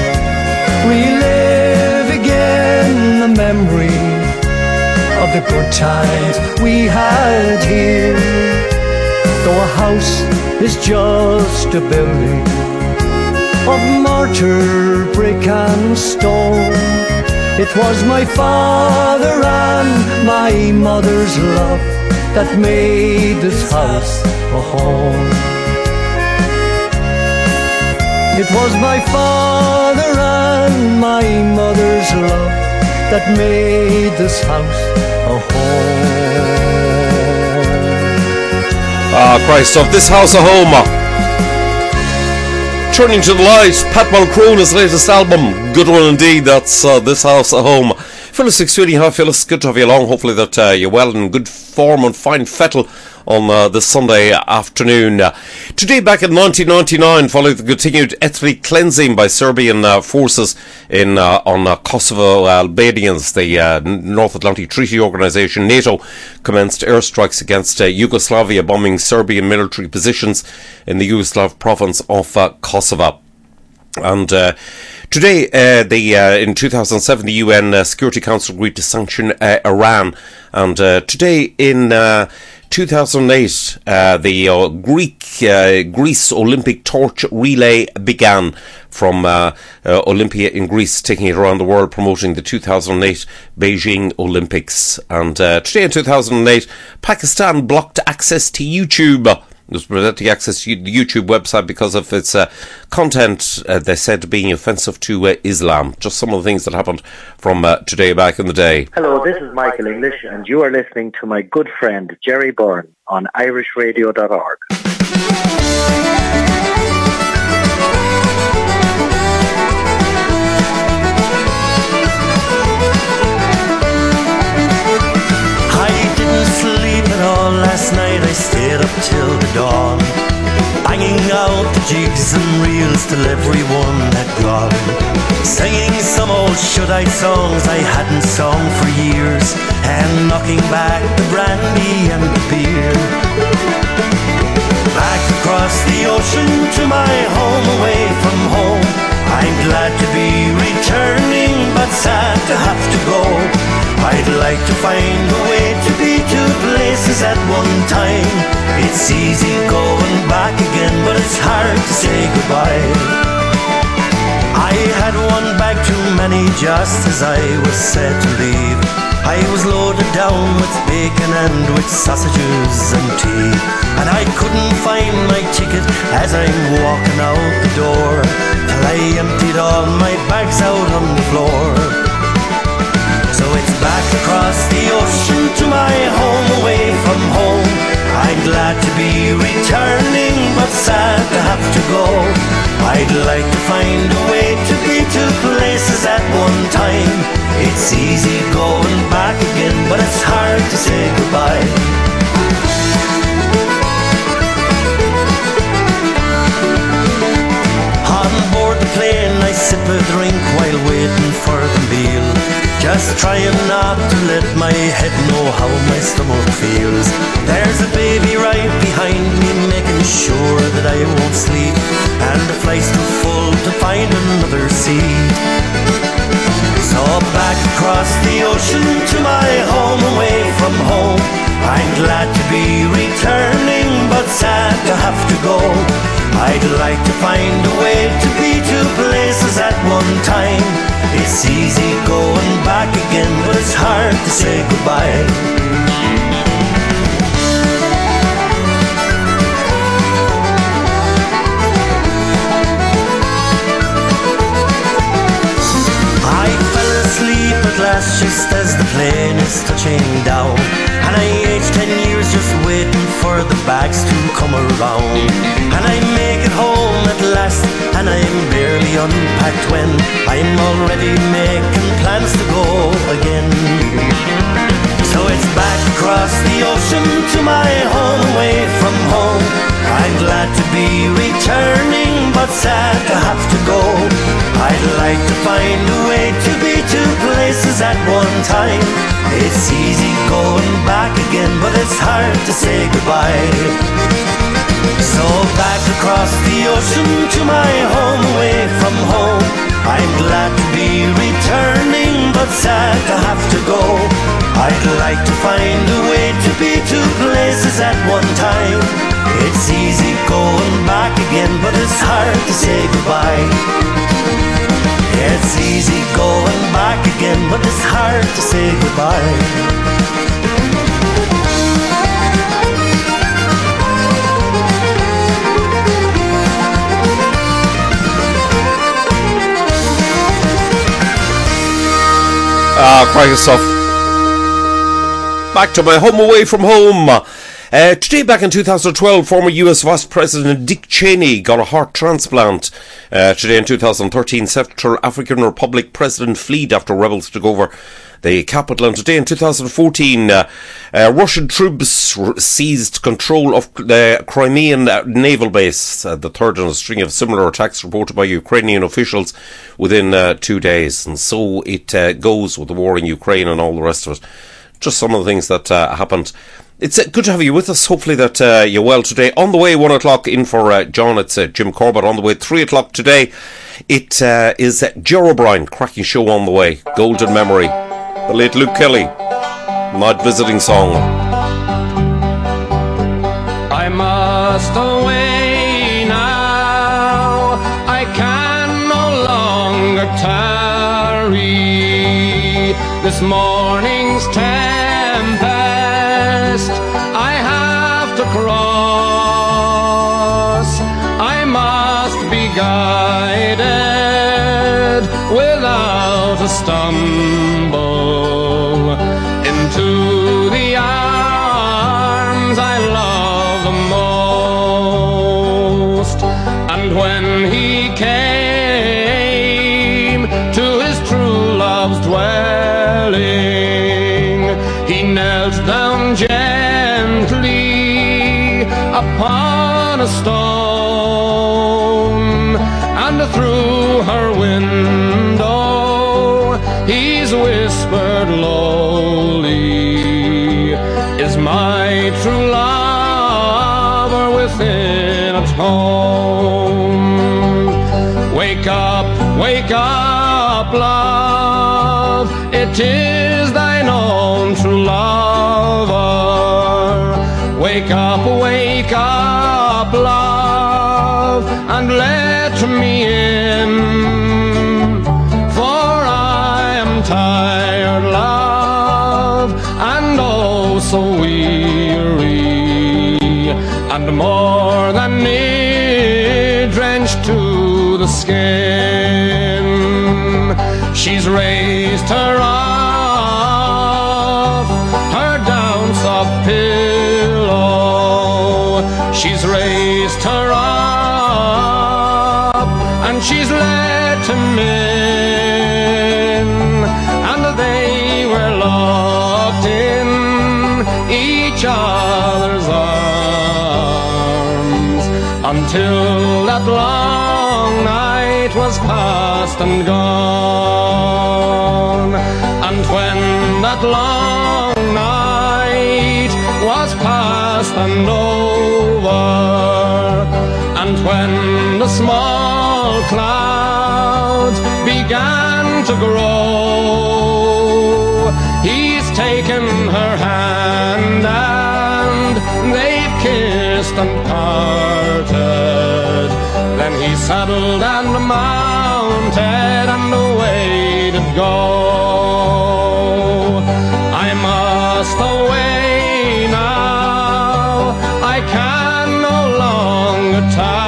relive again the memory of the good times we had here. Though a house is just a building of mortar, brick and stone, it was my father and my mother's love that made this house a home. It was my father and my mother's love that made this house a home. Ah, Christ, of this house a home. Turning to the light, Pat Mulcrone, his latest album. Good one indeed, that's This House a Home. Phyllis Sixteenty, hi Phyllis, good to have you along. Hopefully that you're well and in good form and fine fettle on this Sunday afternoon. Today, back in 1999, following the continued ethnic cleansing by Serbian forces on Kosovo Albanians, the North Atlantic Treaty Organisation, NATO, commenced airstrikes against Yugoslavia, bombing Serbian military positions in the Yugoslav province of Kosovo. And today, in 2007, the UN Security Council agreed to sanction Iran. And today, in 2008, the Greece Olympic torch relay began from Olympia in Greece, taking it around the world, promoting the 2008 Beijing Olympics. And today in 2008, Pakistan blocked access to YouTube. It was preventing access to the YouTube website because of its content, they said, being offensive to Islam. Just some of the things that happened from today back in the day. Hello, this is Michael English, and you are listening to my good friend Jerry Byrne on irishradio.org. Last night I stayed up till the dawn, banging out the jigs and reels till everyone had gone, singing some old shut-eye songs I hadn't sung for years, and knocking back the brandy and the beer. Back across the ocean to my home, away from home, I'm glad to be returning, but sad to have to go. I'd like to find a way to be two places at one time. It's easy going back again, but it's hard to say goodbye. I had one bag too many just as I was set to leave. I was loaded down with bacon and with sausages and tea, and I couldn't find my ticket as I'm walking out the door, till I emptied all my bags out on the floor. So it's back across the ocean to my home, away from home. I'm glad to be returning, but sad to have to go. I'd like to find a way to be two places at one time. It's easy going back again, but it's hard to say goodbye. On board the plane I sip a drink while waiting for the meal, just trying not to let my head know how my stomach feels. There's a baby right behind me, making sure that I won't sleep, and the flight's too full to find another seat. So back across the ocean to my home, away from home. I'm glad to be returning, but sad to have to go. I'd like to find a way to be two places at one time. It's easy going back again, but it's hard to say goodbye. I fell asleep at last just as the plane is touching down, and I aged 10 years just waiting for the bags to come around. And I make it home at last, and I'm barely unpacked when I'm already making plans to go again. So it's back across the ocean to my home, away from sad to have to go. I'd like to find a way to be two places at one time. It's easy going back again, but it's hard to say goodbye. So back across the ocean to my home, away from home. I'm glad to be returning, but sad to have to go. I'd like to find a way to be two places at one time. It's easy going back again, but it's hard to say goodbye. It's easy going back again, but it's hard to say goodbye. Quite stuff. Back to my home away from home. Today, back in 2012, former US Vice President Dick Cheney got a heart transplant. Today in 2013, Central African Republic President fled after rebels took over the capital. And today in 2014, Russian troops seized control of the Crimean naval base, the third in a string of similar attacks reported by Ukrainian officials within 2 days. And so it goes with the war in Ukraine and all the rest of it. Just some of the things that happened. It's good to have you with us. Hopefully that you're well today. On the way, 1 o'clock in for John. It's Jim Corbett. On the way, 3 o'clock today. It is Ger O'Brien. Cracking show on the way. Golden Memory. The late Luke Kelly. Night Visiting Song. I must away now. I can no longer tarry. This morning's tempest I have to cross. I must be guided without a stumble into the arms I love the most. And when he came to his true love's dwelling, he knelt down gently upon a stone, and through her window he's whispered lowly, is my true lover within at home? Wake up, love, it is thine own true lover. Wake up, love, and let me in, for I am tired, love, and oh so weary, and more than near drenched to the skin. She's raised her off her down soft pillow. She's raised her up and she's let him in, and they were locked in each other's arms until that long night was past and gone. And when that long night was past and over, and when the small clouds began to grow, he's taken her hand and they've kissed and parted. Then he saddled and mounted and away to go. I must away now, I can no longer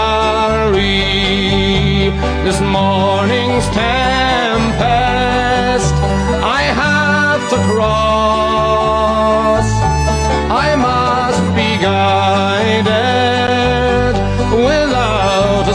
tarry. This morning's tempest I have to cross. I must be guided without a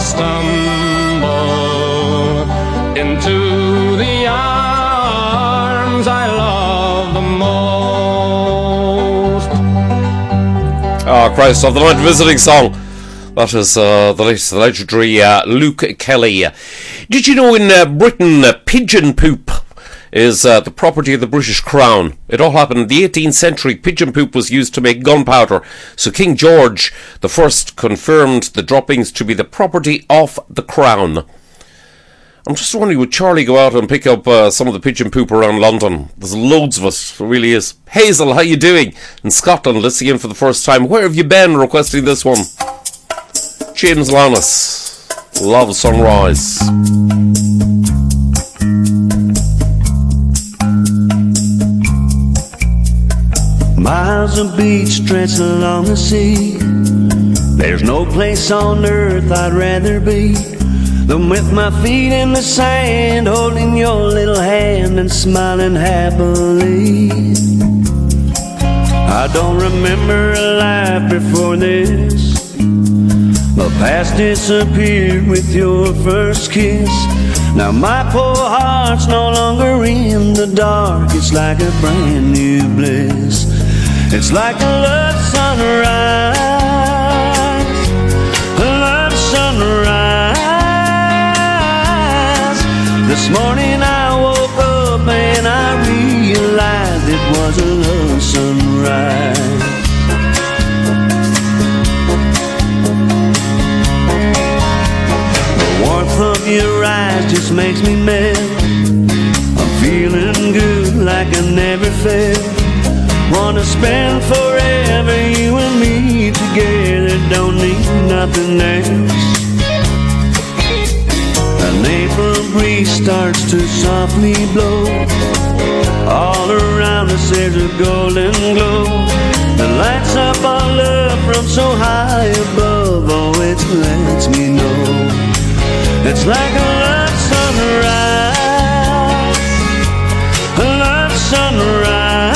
stumble into the arms I love the most. Oh Christ, of the Night Visiting Song. That is the latest, the legendary Luke Kelly. Did you know in Britain, pigeon poop is the property of the British Crown? It all happened in the 18th century. Pigeon poop was used to make gunpowder. So King George I confirmed the droppings to be the property of the Crown. I'm just wondering, would Charlie go out and pick up some of the pigeon poop around London? There's loads of it, it really is. Hazel, how you doing? In Scotland, listening in for the first time. Where have you been requesting this one? James Lannis, Love Sunrise. Miles of beach stretch along the sea. There's no place on earth I'd rather be than with my feet in the sand, holding your little hand and smiling happily. I don't remember a life before this. My past disappeared with your first kiss. Now my poor heart's no longer in the dark. It's like a brand new bliss. It's like a love sunrise, a love sunrise. This morning I woke up and I realized it was a love sunrise. The warmth of your eyes just makes me melt. I'm feeling good like I never felt. Wanna spend forever, you and me together, don't need nothing else. An April breeze starts to softly blow. All around us there's a golden glow that lights up our love from so high above. Oh, it lets me know it's like a love sunrise, a love sunrise.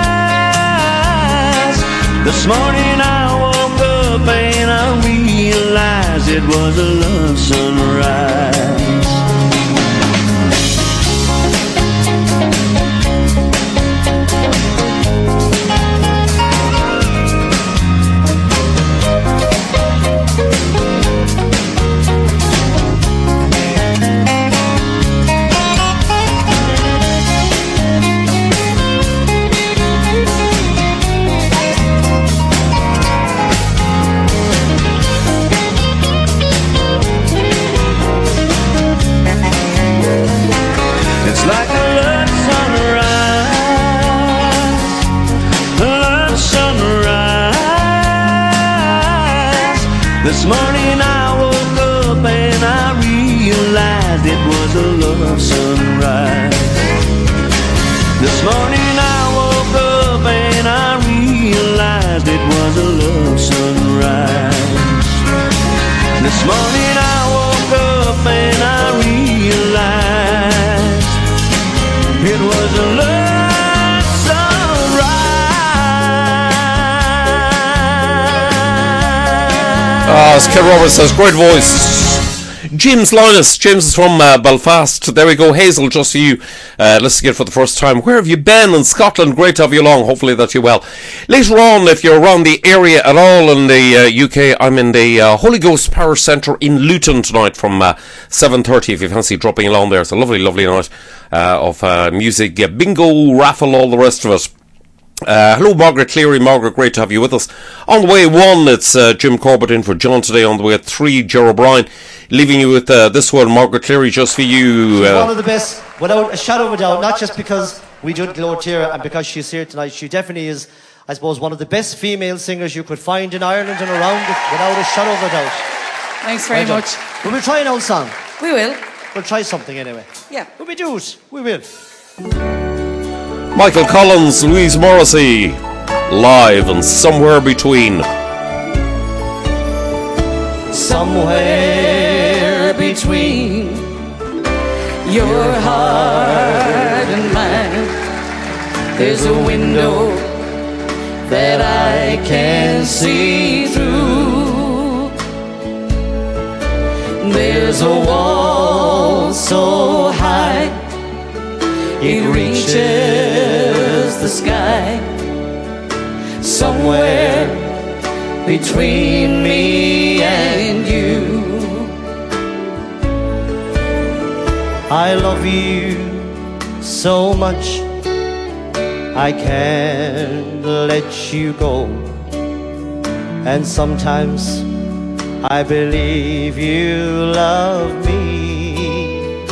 This morning I woke up and I realized it was a love sunrise. This morning I woke up and I realized it was a love sunrise. This morning I woke up and I realized it was a love sunrise. This morning I woke up and I realized it was a love sunrise. As Ken Roberts says, great voice. James Linus. James is from Belfast. There we go. Hazel, just for you, listening in for the first time. Where have you been in Scotland? Great to have you along. Hopefully that you're well. Later on, if you're around the area at all in the UK, I'm in the Holy Ghost Power Centre in Luton tonight from 7:30. If you fancy dropping along there, it's a lovely, lovely night of music, bingo, raffle, all the rest of it. Hello Margaret Cleary. Margaret, great to have you with us. On the way at 1, it's Jim Corbett in for John today. On the way at 3, Ger O'Brien. Leaving you with this one, Margaret Cleary, just for you. She's one of the best, without a shadow of a doubt, not just because we do Glow Tira and because she's here tonight. She definitely is, I suppose, one of the best female singers you could find in Ireland and around it, without a shadow of a doubt. Thanks very much. Will we try an old song? We will. We'll try something anyway. Yeah. Will we do it? We will. Michael Collins, Louise Morrissey, live and Somewhere Between. Somewhere between your heart and mine, there's a window that I can see through. There's a wall so high it reaches the sky. Somewhere between me and you. I love you so much I can't let you go. And sometimes I believe you love me,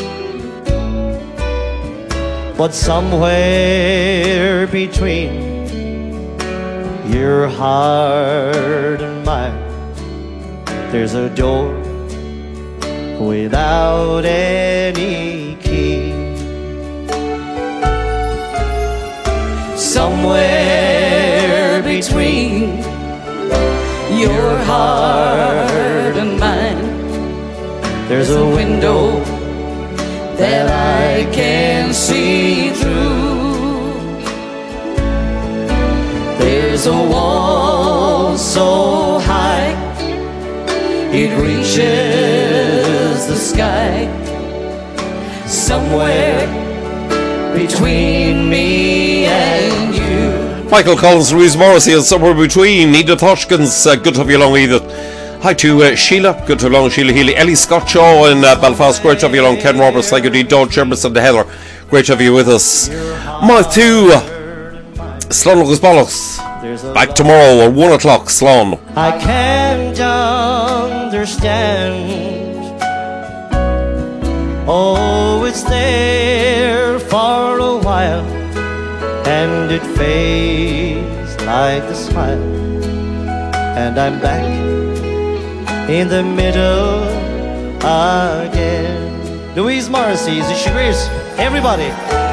but somewhere between your heart and mine, there's a door without any key. Somewhere between your heart and mine, there's a window that I can see through. There's a wall so high it reaches the sky. Somewhere between me and you. Michael Collins, Louise Morrissey, and somewhere between. Edith Hoskins, good to have you along, Edith. Hi to Sheila, good to have you along, Sheila Healy. Ellie Scott Shaw in Belfast, great to have you along. Ken Roberts, thank you to Don Chambers and Heather, great to have you with us. Mark 2, Slán agus Bollocks, back tomorrow at 1 o'clock, Slán. I can't understand. Oh, it's there for a while and it fades like a smile, and I'm back in the middle again. Louise Morrissey, is she great? Everybody.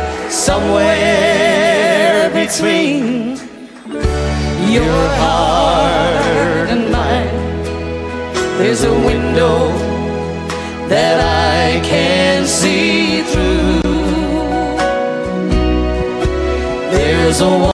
Somewhere between your heart and mine, there's a window that I can see through. There's a